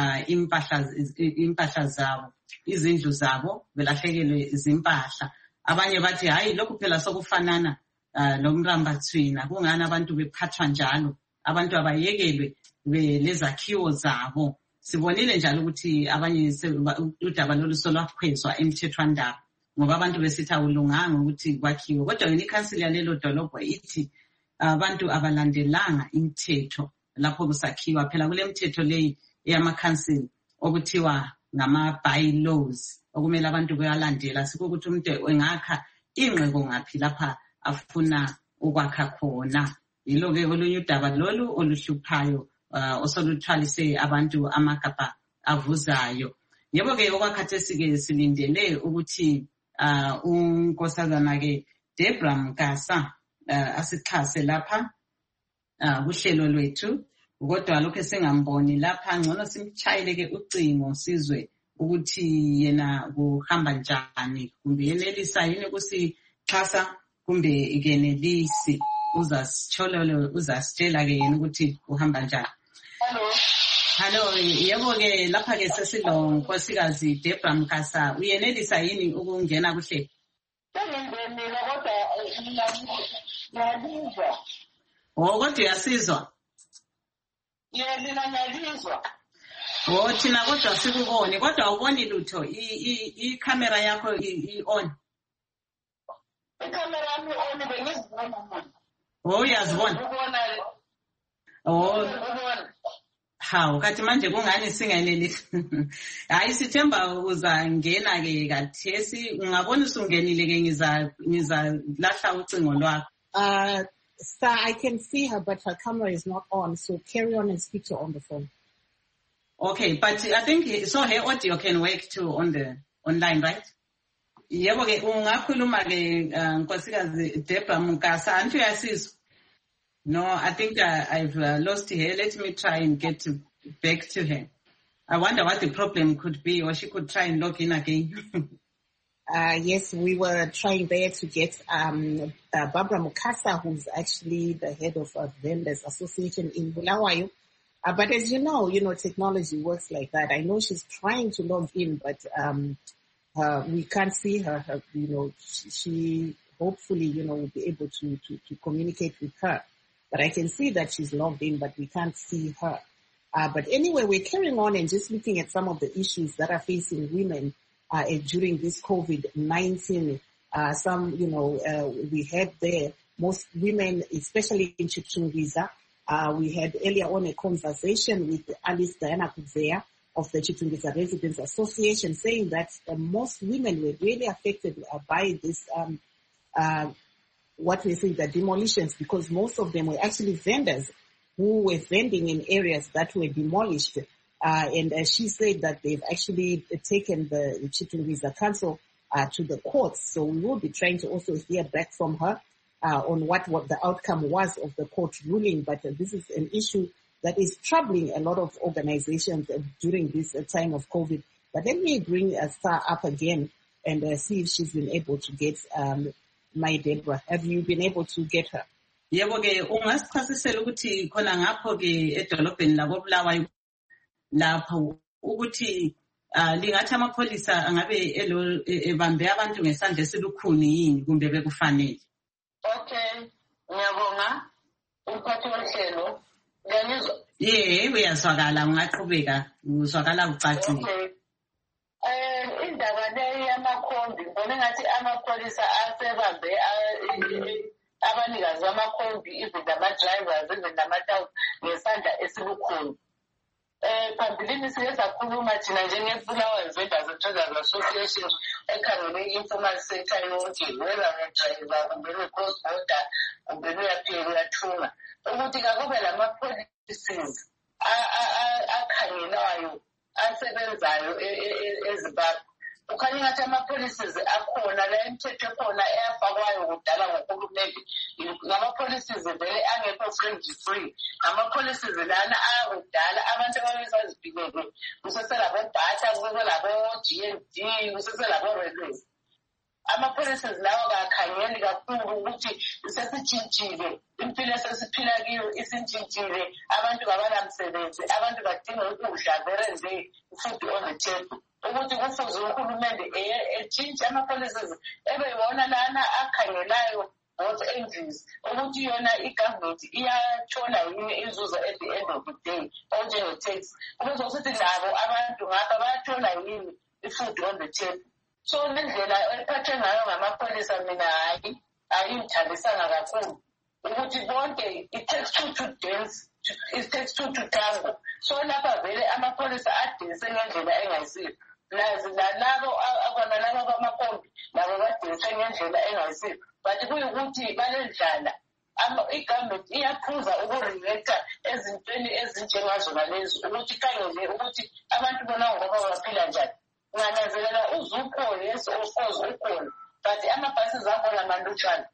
impahla zabo, izindlu zabo belahlekelwe izimpahla. Abanye bathi hayi lokhu phela sokufanana lomrambathwina, kungani abantu bephathwa njalo, abantu abayekelwe lezakhiwo zabo. Sibonile njalo ukuthi abanye udaba lolu solwakhwezwa emthethwandaba ngoba abantu besithi awulunganga ukuthi kwakhiwe, kodwa yini ikhansili yalelo dolobho ithi abantu abalandelanga imithetho lapho kusakhiwa. Phela kule mithetho leyi eyamakhansili okuthiwa ngama-bylaws okumele abantu beyalandela, sikukuthi umuntu engakha ingqeko ngaphi lapha afuna ukwakha khona. Yilo-ke olunye udaba lolu oluhluphayo osoluthwalise abantu amagabha avuzayo. Yebo-ke okwakhathesi-ke silindele ukuthi unkosazana-ke Deborah Mkasa asixhase lapha kuhlelo lwethu, kodwa lokho singamboni lapha, ngcono simchayele-ke ucingo sizwe ukuthi yena kuhamba njani, kumbe yenelisa yini kusixhasa kumbe ikenelisi uzasitshela ke yena ukuthi uhamba njani. Hello, yebo-ke lapha-ke sesilo Nkosikazi Deborah Mkasa. Uyenelisa yini ukungena kuhle? Sengingenile kodwa ngiyalizwa. Kodwa uyasizwa? Mina ngiyalizwa. Thina kodwa sikuboni, kodwa awuboni lutho. I-camera yakho i-on. I-camera yami i-on bengizibona. Uyazibona? Hawu, kathi manje kungani singeneli? Hayi sithemba uzangena ke kathesi, ungabona usungenile ke ngizalahla ucingo lwakho. Sir, I can see her, but her camera is not on, so carry on and speak to her on the phone. Okay, but I think so her audio can work too on the online, right? Yebo ke ungakhuluma ke Nkosikazi Deborah Mkasa, antu uyasizwa? No, I think I've lost her. Let me try and get back to her. I wonder what the problem could be, or she could try and log in again. Yes, we were trying there to get Barbara Mukasa, who's actually the head of Vendors Association in Bulawayo. But as you know, technology works like that. I know she's trying to log in, but we can't see her. She hopefully, will be able to communicate with her. But I can see that she's logged in, but we can't see her. But anyway, we're carrying on and just looking at some of the issues that are facing women during this COVID-19. We had there most women, especially in Chitungwiza. We had earlier on a conversation with Alice Diana Kuzea of the Chitungwiza Residents Association, saying that most women were really affected by this what we say the demolitions, because most of them were actually vendors who were vending in areas that were demolished. And she said that they've actually taken the Chitungwiza Council to the courts. So we will be trying to also hear back from her on what the outcome was of the court ruling. But this is an issue that is troubling a lot of organizations during this time of COVID. But let me bring Star up again and see if she's been able to get my Deborah. Have you been able to get her? Yebo ke ungasichasisela ukuthi khona ngapho ke edolobheni lako Bulawayo lapho ukuthi lingathi amapholisa angabe ebambe abantu ngesandla esilukhuni yini kumbe bekufanele. Okay, ngiyabonga umphathi wohlelo. Ngiyazwa? Uyazwakala, ungaqhubeka, uzwakala ucacile. Okay. Indaba le yamakhombi ngibona ngathi amapholisa asebambe abanikazi bamakhombi, even ama-drivers, even nama-towns ngesandla esibukhulu. Phambilini sike sakhuluma thina njengeBulawayo Vendors Traders Association ekhangele i-informal sector yonke, whether nge-driver kumbe ne-cross border kumbe uyaphila uyathunga, ukuthi kakube lama-policies akhangelayo asebenzayo eZimbabwe. Ukhanya ngathi ama-policies akhona la imithetho ekhona eyafakwayo kudala ngohulumende, ngama-policies vele angekho free. Ama-policies lana ayakudala abantu ababesazibhikeke, kuseselabo-BATA, kuseselabo-GND, kuseselabo-railways. Ama-policies lawo kakhangeli kakhulu ukuthi sesitshintshile, impilo esesiphila kiyo isintshintshile, abantu kabanamsebenzi, abantu badinga ukudla, there is food on the table. Ukuthi kufuze uhulumende etshintshe ama-policies ebeyibona lana akhangelayo both angles, ukuthi yona i-government iyathola yini inzuzo at the end of the day onjenge-tax, ukuze ukuthi labo abantu ngapha bayathola yini i-food on the table. So nendlela ephathwe ngayo ngamapholisa mina ayingithandisanga kakhulu, ukuthi bonke it takes two to dance, it takes two to tango. So lapha vele amapholisa adense ngendlela engayisiyo. Labo labo bamakhombi labo badense ngendlela engayisiyo. But kuyukuthi balendlala i-government iyaphuza uku-reacta ezintweni ezinjengazona lezi, ukuthi khangele ukuthi abantu bona ngoba baphila njani. Ngananzelela uzukhona, yes, of course ukhona, but amabhasi akhona manlutshwana.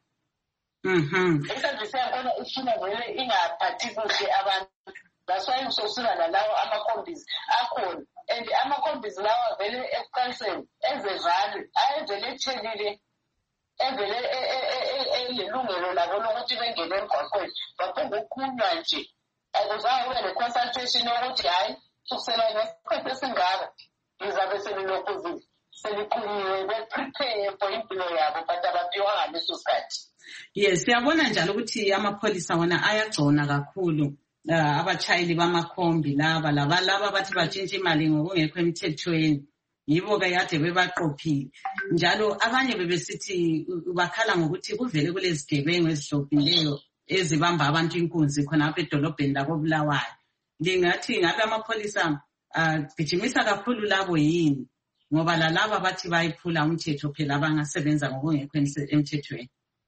Isandla siyakhona ifuna vele ingaphathi kuhle abantu. That's why usosuka nalawo ama-combis akhona, and ama-combis lawa vele ekuqaliseni ezezali ayevele etshelile evele elilungelo labo lokuthi bengene emgwaqweni baphinde ukukhulunywa nje akuzange kube ne-consultation yokuthi hhayi kusukisela ngesikhathi esingaka lizabe selilokhu seliqunyiwe be-prepare for impilo yabo but abaphiwanga ngaleso sikhathi. Yes, siyabona njalo ukuthi amapholisa wona ayagcona kakhulu abachayeli bamakhombi laba bathi batshintshe imali ngokungekho emthethweni. Yibo-ke kade bebaqophile. Njalo abanye bebesithi bakhala ngokuthi kuvele kulezigebengu ezihlophileyo ezibamba abantu inkunzi khona apha edolobheni lakoBulawayo. Ngingathi ngabe amapholisa gijimisa kakhulu labo yini? Ngoba lalaba bathi bayiphula umthetho phela abangasebenza ngokungekho emthethweni.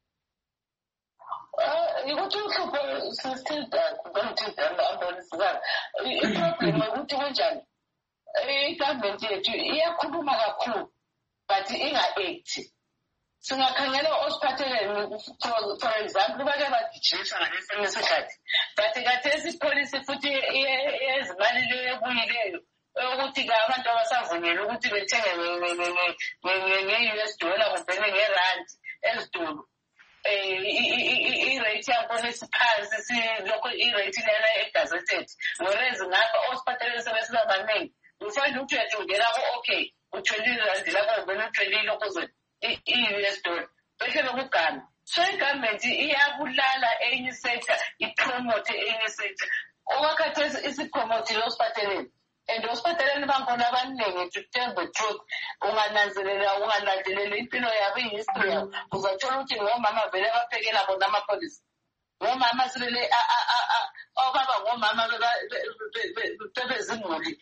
Ukuthi uhlupho sisithinta kubantu amapholisa. Iproblem ukuthi kunjani? I-government yethu iyakhuluma kakhulu but inga-act. Singakhangela osiphatheleni for example bake bagijimisa ngalesinye isikhathi but khathesi ipolisi futhi yezimali leyo ebuyileyo ukuthi abantu abasavunyelwe ukuthi bethenge nge-US dollar kumbene ngerandi ezitolo. I-rate yakhona esiphansi lokho i-rate lena egazetted whereas ngapha osiphatheleni sebesiba baningi ufanele ukuthi uyajongela okay u-20 rand lapho ubena u-20 lokho i-US dollar bese lokugana. So i-government iyabulala enye sector ipromote enye sector okwakhathesi isipromotile osiphatheleni and osiphatheleni bakhona abaningi to tell the truth ungalandeleli impilo yabo i-history yabo uzathola ukuthi ngomama vele baphekela bona amapholisa ngomama sibele obaba ngomama bebezimuli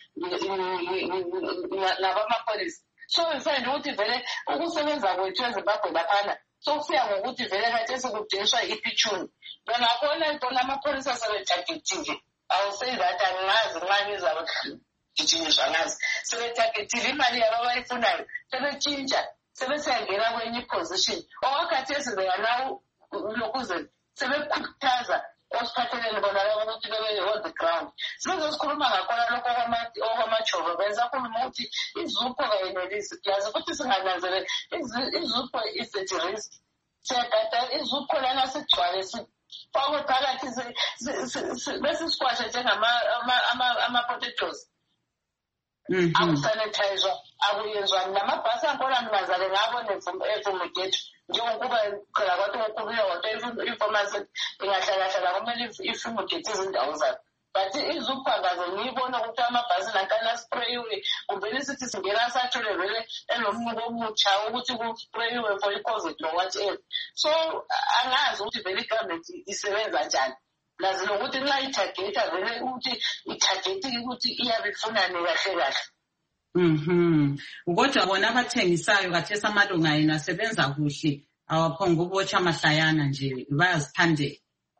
nabamapholisa. So mfana ukuthi vele ukusebenza kwethu eZimbabwe laphana sokufika ngokuthi vele khathesi kudingiswa ipitshuni bangakhona bona amapholisa sebethagetile. I will say that angazi nxa ngizabagijinjiswa ngazi sebethagetile imali yabo abayifunayo sebetshintsha sebesengena kwenye iposition okwakhathesi they are now lokuze sebekhuthaza osiphatheleni bona labo ukuthi bebe on the ground. Sizosikhuluma ngakhona lokho okwamajova benza khuluma ukuthi izupho kayenelisi yazi ukuthi singananzeleli izupho is at risk. Siyagada izupho lana sigcwale sifakwe phakathi bese sikwashe njengama-potatoes. Akusanithayizwa akuyenzwani namabhasi akhona mnazale ngabona evumegethu njengokuba khona kwathi ukukhulula kwato information ingahlalahlala kumele ifumegethe izindawo zakhe but izupho ngaze ngiyibona ukuthi amabhasi nankana sprayiwe kumbeni sithi singena sathole vele enomnuko omutsha ukuthi kusprayiwe for i-COVID or whatever. So angazi ukuthi vele i-government isebenza njani. Lazi nokuthi nxa itageta vele ukuthi itageti ukuthi iyabe ifunani kahle kahle. Kodwa bona abathengisayo khathesi amalunga yena asebenza kuhle awaphonga ukubotsha amahlayana nje bayazithandela.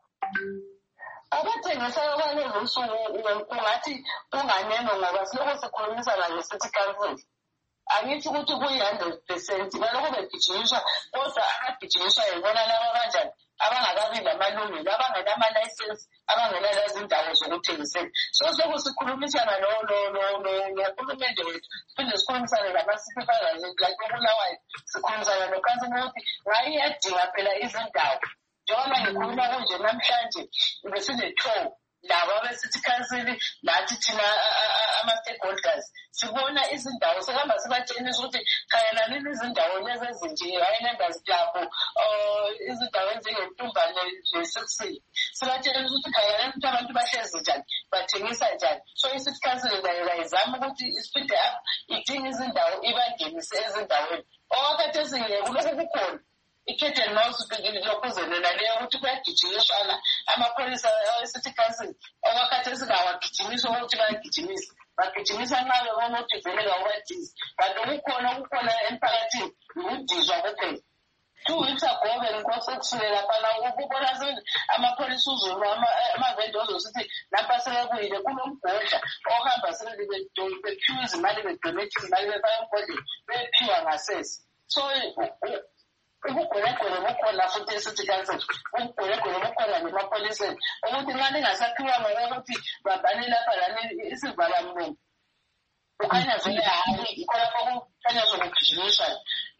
Abathengisayo kwalezi nsuku kungathi kunganeno ngoba silokho sikhulumisana nge-city council. Angithi ukuthi kuyi-100% balokho begijinyiswa kodwa abagijinyiswa yibona labo kanjani abangakabi lamalungelo abangenama-license abangenalazi indawo zokuthengisela. So sokusikhulumisana nohulumende wethu siphinde sikhulumisane nama-supervisors like uBulawayo sikhulumisana nokhansila ukuthi ngayo iyadinga phela izindawo njengoba ngikhuluma kunje namhlanje besine-tour labo abe-city council nathi thina ama-stakeholders sibona izindawo sekuhamba sibatshengisa ukuthi khayelanini izindawo lezi ezinje hhayi nengaziklapho izindawo ezinjengentumbane ne-Sixty sibatshengisa ukuthi khayelanini ukuthi abantu bahlezi njani bathengisa njani. So i-city council nayo kayizama ukuthi ispeede up idinga izindawo ibangenise ezindaweni okwakhathesi kulokhu kukhona i-cat and mouse lokuzenela leyo ukuthi kuyagijinyiswana amapholisa e-city council okwakhathesi kawagijimisa ukuthi bayagijimisa bagijimisa nxa bebona ukuthi vele kawubadisi kanti okukhona emphakathini ukudizwa kuphela. 2 weeks ago bengikusele laphana ukubona amapholisa uzulu amavende ozosithi lapha sebekuyile kunomgodla ohamba sebephiwa izimali bedonate izimali befaka emgodleni bephiwa ngasese. So ubugwelegwele bukhona futhi e-city council ubugwelegwele bukhona nemapholiseni ukuthi nxa lingasaphiwa ngokokuthi babhane lapha lani isivalamlomo ukhanya vele hayi ikho lapho kukhanya sokugijinyiswa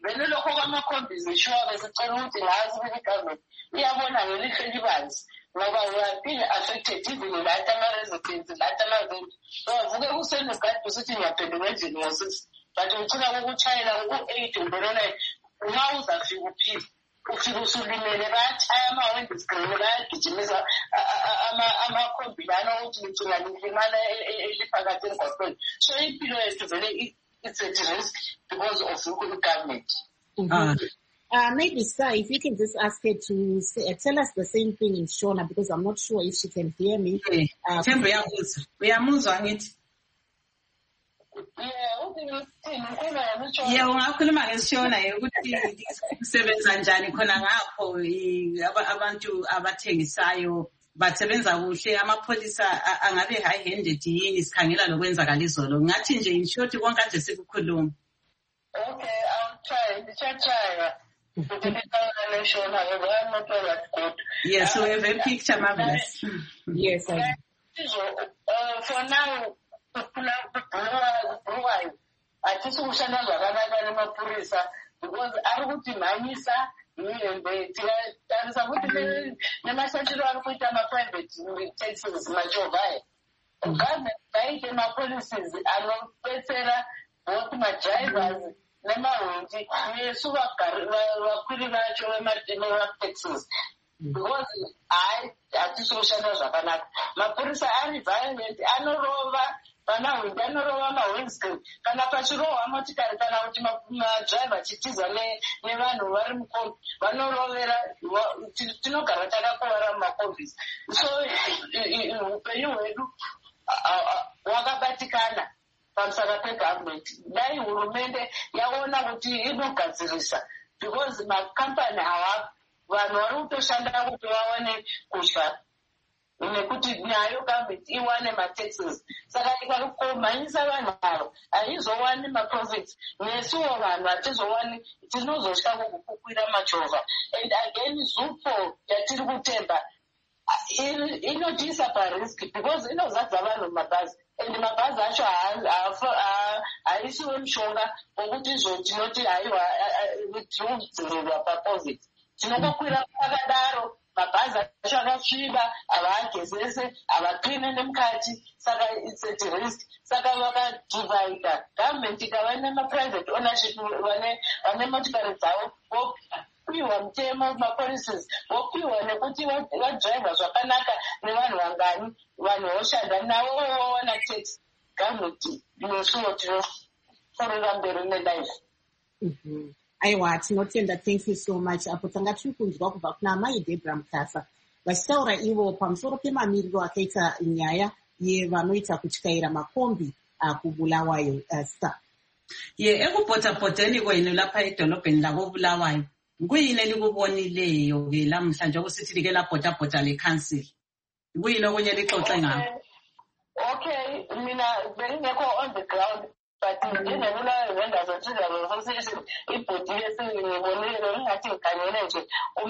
vele lokho kwama-combis sure besicela ukuthi ngazi ukuthi i-government iyabona ngelihle libanzi ngoba we are being affected even lathi ama-residents lathi ama-venti vuke kusenogadi usithi ngiyaphenduka endlini ngo-6 but ucina kokutshayela ku-8 ubonona nxa uzafika uphile ufike usulimele bayatshaya ama-wind screen bayagijimisa amakhombi lana ukuthi ngicina lilimala eliphakathi emgwaqweni so impilo yethu vele it's at risk because of the government. Maybe, sir, if you can just ask her to tell us the same thing in Shona, because I'm not sure if she can hear me. Yeah, ungakhuluma ngesishona ukuthi kusebenza njani khona ngapho abantu abathengisayo basebenza kuhle amapholisa angabe high handed yini sikhangela lokwenzakala izolo ngathi nje in short konke kade sikukhuluma. Okay, I'll try. Yes, we have a picture, marvelous. Yes, I for now, because mapurisa ari violent anorova vanahwindi anorova mahwinscreen kana pachirohwa motikari kana kuti madriver chitiza nevanhu vari mukombi vanorovera tinogara takakuvara mumakombisi so upenyu hwedu hwakabatikana pamusaka pegavhmendi dai hurumende yaona kuti inogadzirisa because makambani hawapo vanhu vari kutoshanda kuti vawane kudya nekuti nayo gavhmendi iwane mataxes saka ikakomhanyisa vanhu avo haizowani maprofits nesuwo vanhu hatizowani tinozosvika kukukwira machovha and again zupo yatiri kutemba inotiisa parisk because inozadza vanhu mumabhazi and mabhazi acho haisiwe mushonga wokuti tinoti haiwa tinodzirirwa pacovid tinokokwira akadaro mabhazi acho akasviba havaagezese havakline nemukati saka it's at risk saka vakadivida gavhmendi ikava nemaprivate ownership vane motikari dzavo vopiwa mutemo mapolicies vopiwa nekuti vadriva zvakanaka nevanhu vangani vanhu voshanda navo vowana tax gavhmendi nesuwo tinoforera mberi nelife. Aiwa, tinotenda, thank you so much. Apo tanga tiri kunzwa kubva kuna amai Debra Mukasa vachitaura ivo pamusoro pemamiriro akaita nyaya yevanoita kutyaira makombi kubulawayo star. Ekupotapoteni kwenu lapha edolobheni lakobulawayo kuyini elikubonileyo ke lamhlanje okusithi like lapotapota le-council kuyini okunye lixoxe ngako? Okay, mina bengingekho on the ground but njengebulawayo vendors auxiliary association ibhodi lesingibonile ngingathi ngikhangele nje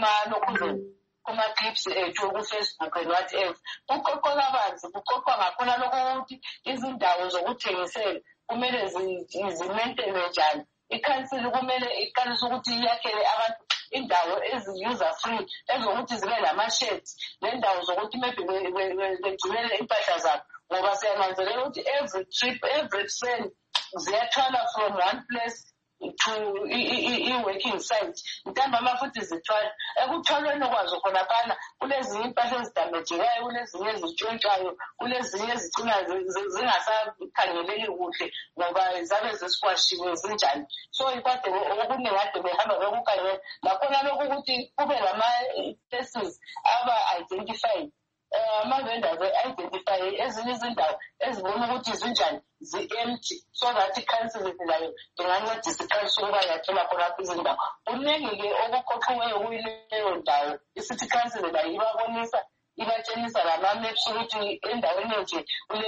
kuma-clips ethu ku-Facebook and whatever kuqoqwa kabanzi kuqoqwa ngakhona lokho ukuthi izindawo zokuthengisela kumele zimentene njani. Ikhansili kumele iqalise ukuthi iyakhele abantu indawo ezi-user free ezokuthi zibe nama-sheds nendawo zokuthi maybe begcinele impahla zabo ngoba siyananzelela ukuthi every trip every train ziyathwala from one place to i-working site ntambama futhi zithwala ekuthwalweni kwazo khonaphana kulezinye impahla ezidamejekayo kulezinye ezitshontshwayo kulezinye ezigcina zingasakhangeleki kuhle ngoba zabe zisiwashiwe zinjani so ikade okuningi kade behamba bekukhangela nakhona lokhu ukuthi kube lama-places aba-identified ama-vendors identify ezinye izindawo ezibona ukuthi zinjani zi-empty so that i-council layo ingancedisa iqalisa ukuba yakhela khonapho izindawo kuningi-ke okuqoqiweyo kuyileyo ndawo i-city council layo ibabonisa ibatshengisa lama-maps ukuthi endaweni nje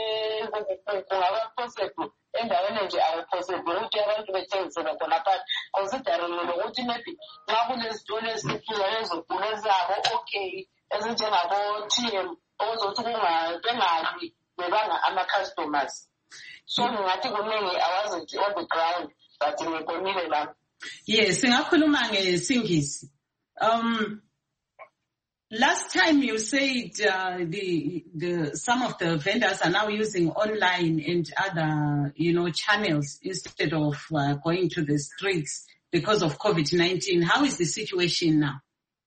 kungaba possible endaweni nje akupossible ukuthi abantu bethengisele khonapha considering nokuthi maybe nxa kulezitolo ezikhizayo ezinkulu ezabo okay ezinjengabo-TM okuzokuthi bengabi bebanga ama-customers so ngingathi kuningi awazi on the ground but ngibonile lapho. Yes, singakhuluma ngeSingisi. Last time you said some of the vendors are now using online and other, channels instead of going to the streets because of COVID-19. How is the situation now?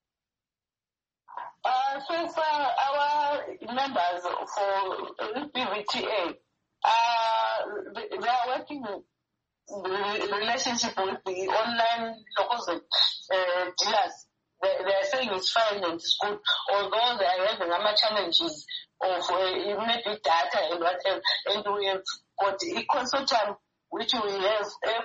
So far, our members for PVTA, they are working the relationship with the online local dealers. They are saying it's fine and it's good, although they are having other challenges of maybe data and whatever. And we have got a consultant which we have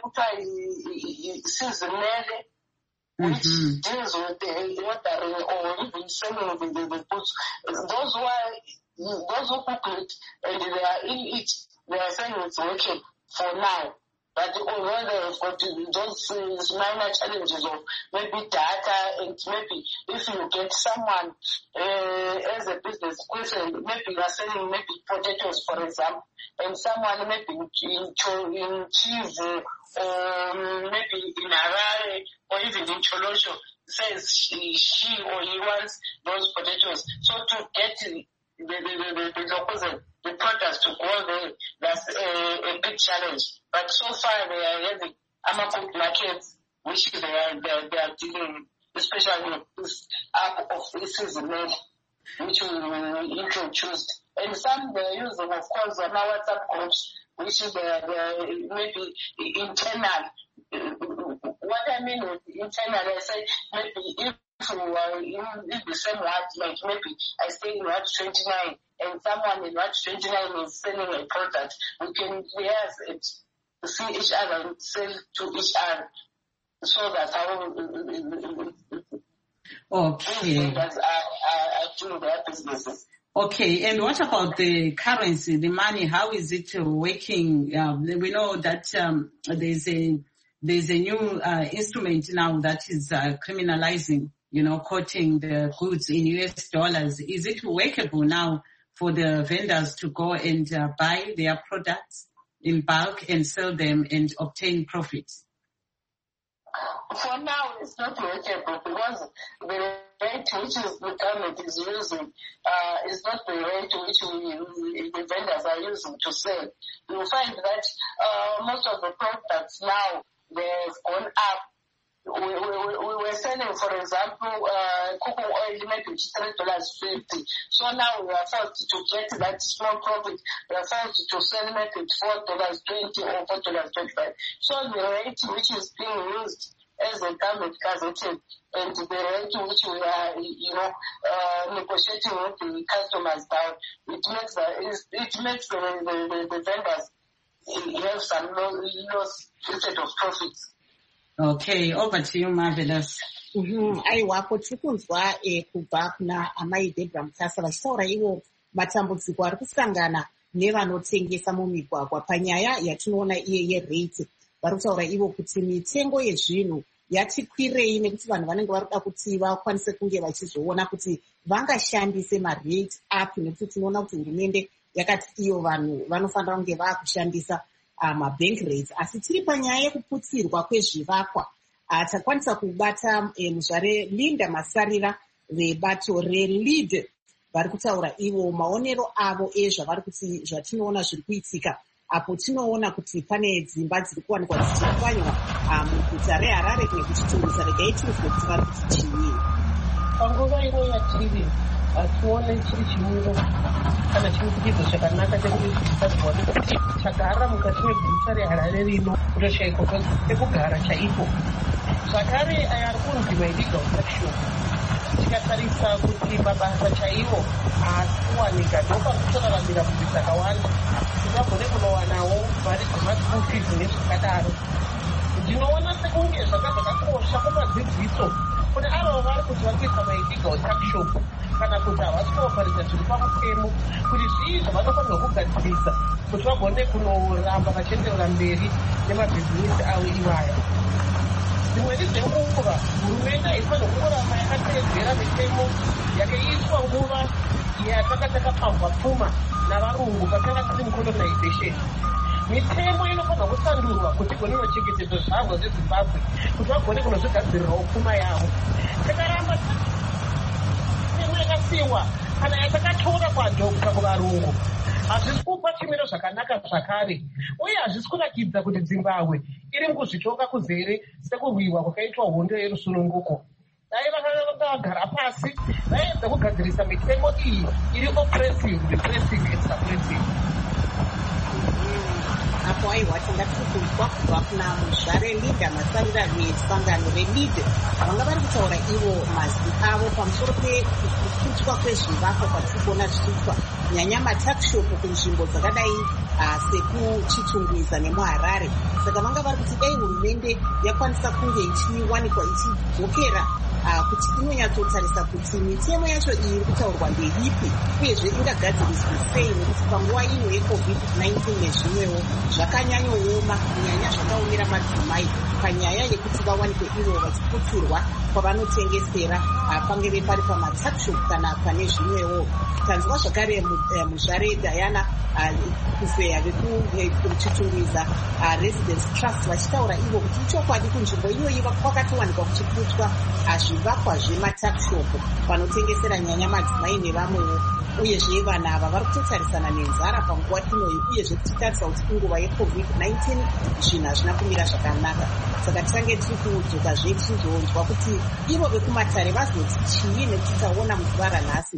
seasonally, which deals with the ordering or even selling the goods. Those who cook it and they are in it, they are saying it's working for now. But although they've got those minor challenges of maybe data and maybe if you get someone as a business person, maybe you are selling maybe potatoes, for example, and someone maybe in Chivu or maybe in Harare or even in Cholosho says she or he wants those potatoes. So to get the products to go there, that's a big challenge. But so far they are having Amazon markets, which they are dealing, especially with this app of season which we introduced. And some they are using, of course, on our WhatsApp groups, which is maybe internal. What I mean with internal, I say maybe if you are in the same ward, like maybe I stay in Ward 29 and someone in Ward 29 is selling a product, we can see each other and sell to each other. So that's how vendors are doing their businesses. Okay, and what about the currency, the money? How is it working? We know that there's a new instrument now that is criminalizing, quoting the goods in US dollars. Is it workable now for the vendors to go and buy their products in bulk and sell them and obtain profits? For now, it's not workable because the rate which the government is using is not the rate which the vendors are using to sell. You will find that most of the products now, they've gone up. We were selling, for example, cooking oil maybe $3.50. So now we are forced to get that small profit. We are forced to sell maybe $4.20 or $4.25. So the rate which is being used as a government gazetted and the rate which we are, negotiating with the customers down, it makes the vendors have some loss instead of profits. Okay, over to you, Marvelous. Aiwapo tiri kunzwa kubva kuna amai Debra Mutasa vachitaura ivo matambudziko ari kusangana nevanotengesa mumigwagwa panyaya yatinoona iye yerate. Vari kutaura ivo kuti mitengo yezvinhu yati kwirei nekuti vanhu vanenge vari kuda kuti vakwanise kunge vachizoona kuti vangashandise marate api, nekuti tinoona kuti hurumende yakati iyo vanhu vanofanira kunge vakushandisa mabank rates. Asi tiri panyaya yekuputsirwa kwezvivakwa. Takwanisa kubata muzvare Linda Masarira vebato reLead vari kutaura ivo maonero avo ezvavari kuti zvatinoona zviri kuitika apo tinoona kuti pane dzimba dziri kuwanikwa dzichipwanywa muguta reHarare nekuchitungusa regai tinzwe kuti vari kuti chii. Panguva ino yatiri hatione chiri chimiro kana chimupikidzo chakanaka chekuti tisazivane kuti chagara mukati meguta reHarare rino kutoshaikwa kwekugara chaiko. Zvakare aya ari kunzi maillegal section, tikatarisa kuti mabasa chaiwo haasi kuwanika ndopakutoraramira kuti dzakawanda kuti vagone kunowanawo mari dzemaschool fees nezvakadaro. Ndinoona sekunge zvakakosha kumadzidziso kuti avo vari kuti vari kuisa maillegal section kana kuti havasi kuoparidza zviri pamutemo kuti zvii zvavanofanirwa kugadzirisa kuti vagone kunoramba vachienderera mberi nemabhizinesi avo iwaya. Dzimweni dzenguva hurumende haifanira kungoramba yakatedzera mitemo yakaiswa nguva yatakapambwa pfuma navarungu patanga tiri mucolonization. mitemo inofanira kusandurwa kuti gone kunochengetedza zvavo zvezimbabwe kuti vagone kunozvigadzirirawo pfuma yavo. Takaramba mitemo yakasiyiwa kana yatakatora kwadhokta kuvarungu hazvisi kupa chimiro zvakanaka zvakare, uye hazvisi kurakidza kuti Zimbabwe iri mukuzvitonga kuzere sekurwiwa kwakaitwa hondo yerusununguko. Dai vakagara pasi vaedza kugadzirisa mitemo iyi iri oppressive, repressive and suppressive. Apo aiwa tingatiri kunzwa kubva kuna muzvare Linda Masarira vesangano reLEAD vanga vari kutaura ivo mazwi avo pamusoro pekufutswa kwezvivakwa kwatiri kuona zvichiitwa kunyanya matakshop kunzvimbo dzakadai sekuchitungwiza nemuHarare. Saka vanga vari kuti dai hurumende yakwanisa kunge ichiwanikwa ichidzokera kuti inonyatsotarisa kuti mitemo yacho iyi iri kutaurwa ndeipi uyezve ingagadziriswa sei, nekuti panguva ino yeCovid-19 nezvimwewo zvakanyanyooma kunyanya zvakaomera madzimai panyaya yekuti vawanikwe ivo vachiputirwa kwavanotengesera pangeve pari pamatakshop kana pane zvimwewo. Tanzwa zvakare muzvare Diana kufeya vekuchitungwiza Residence Trust vachitaura ivo kuti ichokwadi kunzvimbo iyoyi kwakatowanikwa kuchiputswa zvivakwa zvematakshop panotengesera nyanya madzimai nevamwewo, uyezve vanhu ava vari kutotarisana nenzara panguva inoyi, uyezve tichitarisa kuti kunguva yeCovid-19 zvinhu hazvina kumira zvakanaka. Saka tichange tiri kudzokazve tichizonzwa kuti ivo vekumatare vazoti chii, nekuti taona muzuva ranhasi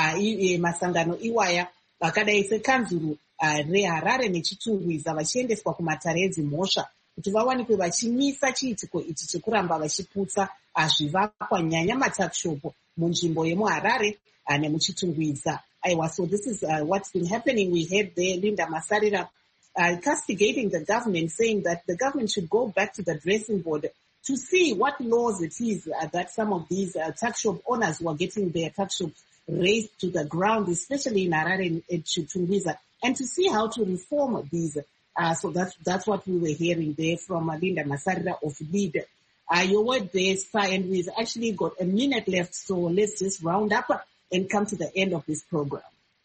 masangano iwaya vakadai sekanzuru reHarare nechitungwiza vachiendeswa kumatare edzimhosva kuti vawanikwe vachimisa chiitiko ichi chekuramba vachiputsa zvivakwa nyanya matakshop munzvimbo yemuHarare nemuchitungwiza. So this is what's been happening. We heard there Linda Masarira castigating the government, saying that the government should go back to the drawing board to see what laws it is that some of these takshop owners who are getting their takshops raised to the ground, especially in Harare and Chitungwiza, and to see how to reform these. So that's what we were hearing there from Linda Masarira of LEAD. Your word there, and we've actually got a minute left, so let's just round up and come to the end of this program.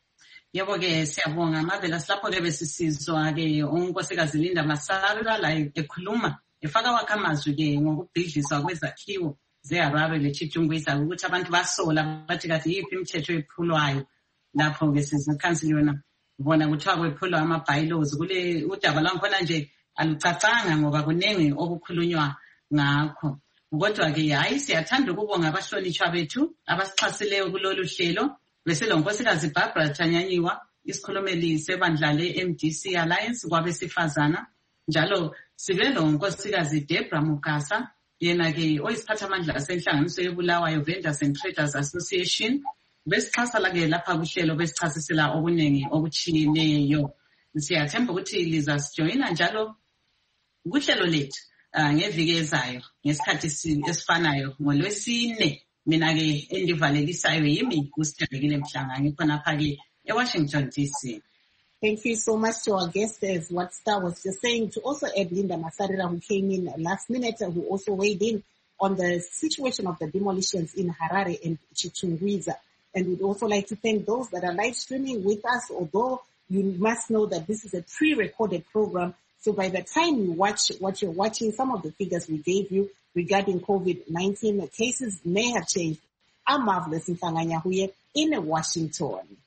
Yebo ke siyabonga mavela silapho ke besisizwa ke unkosikazi Linda Masarira la ekhuluma efaka wakhamazwi ke ngokubhidliswa kwezakhiwo zeHarare leChitungwiza ukuthi abantu basola bathi kathi yiphi imithetho ephulwayo lapho ke sizikhansili yona bona kuthiwa kwephulwa ama-bylaws kule udaba lwakhona nje alucacanga ngoba kunengi okukhulunywa ngakho. Kodwa ke hayi siyathanda ukubonga abahlonitshwa bethu abasixhasileyo kulolu hlelo beselo nkosikazi Barbara Thanyanyiwa isikhulumeli sebandla le-MDC Alliance kwabesifazana, njalo sibe lo nkosikazi Deborah Mugasa yena ke oyisiphathamandla senhlanganiso yobulawayo Vendors and Traders Association besixhasa la ke lapha kuhlelo besichasisela okunengi okuchineyo. Siyathemba ukuthi lizasijoyina njalo kuhlelo lethu ngeviki ezayo ngesikhathi esifanayo ngoLwesine. Mina ke endivalelisayo yimi kusithembekile Mhlanga ngikhonapha ke eWashington DC. Thank you so much to our guests, as what Star was just saying, to also add Linda Masarira, who came in last minute, who also weighed in on the situation of the demolitions in Harare and Chitungwiza. And we'd also like to thank those that are live streaming with us, although you must know that this is a pre-recorded program. So by the time you watch what you're watching, some of the figures we gave you regarding COVID-19 cases may have changed. I'm Marvelous Mfanganya Huye in Washington.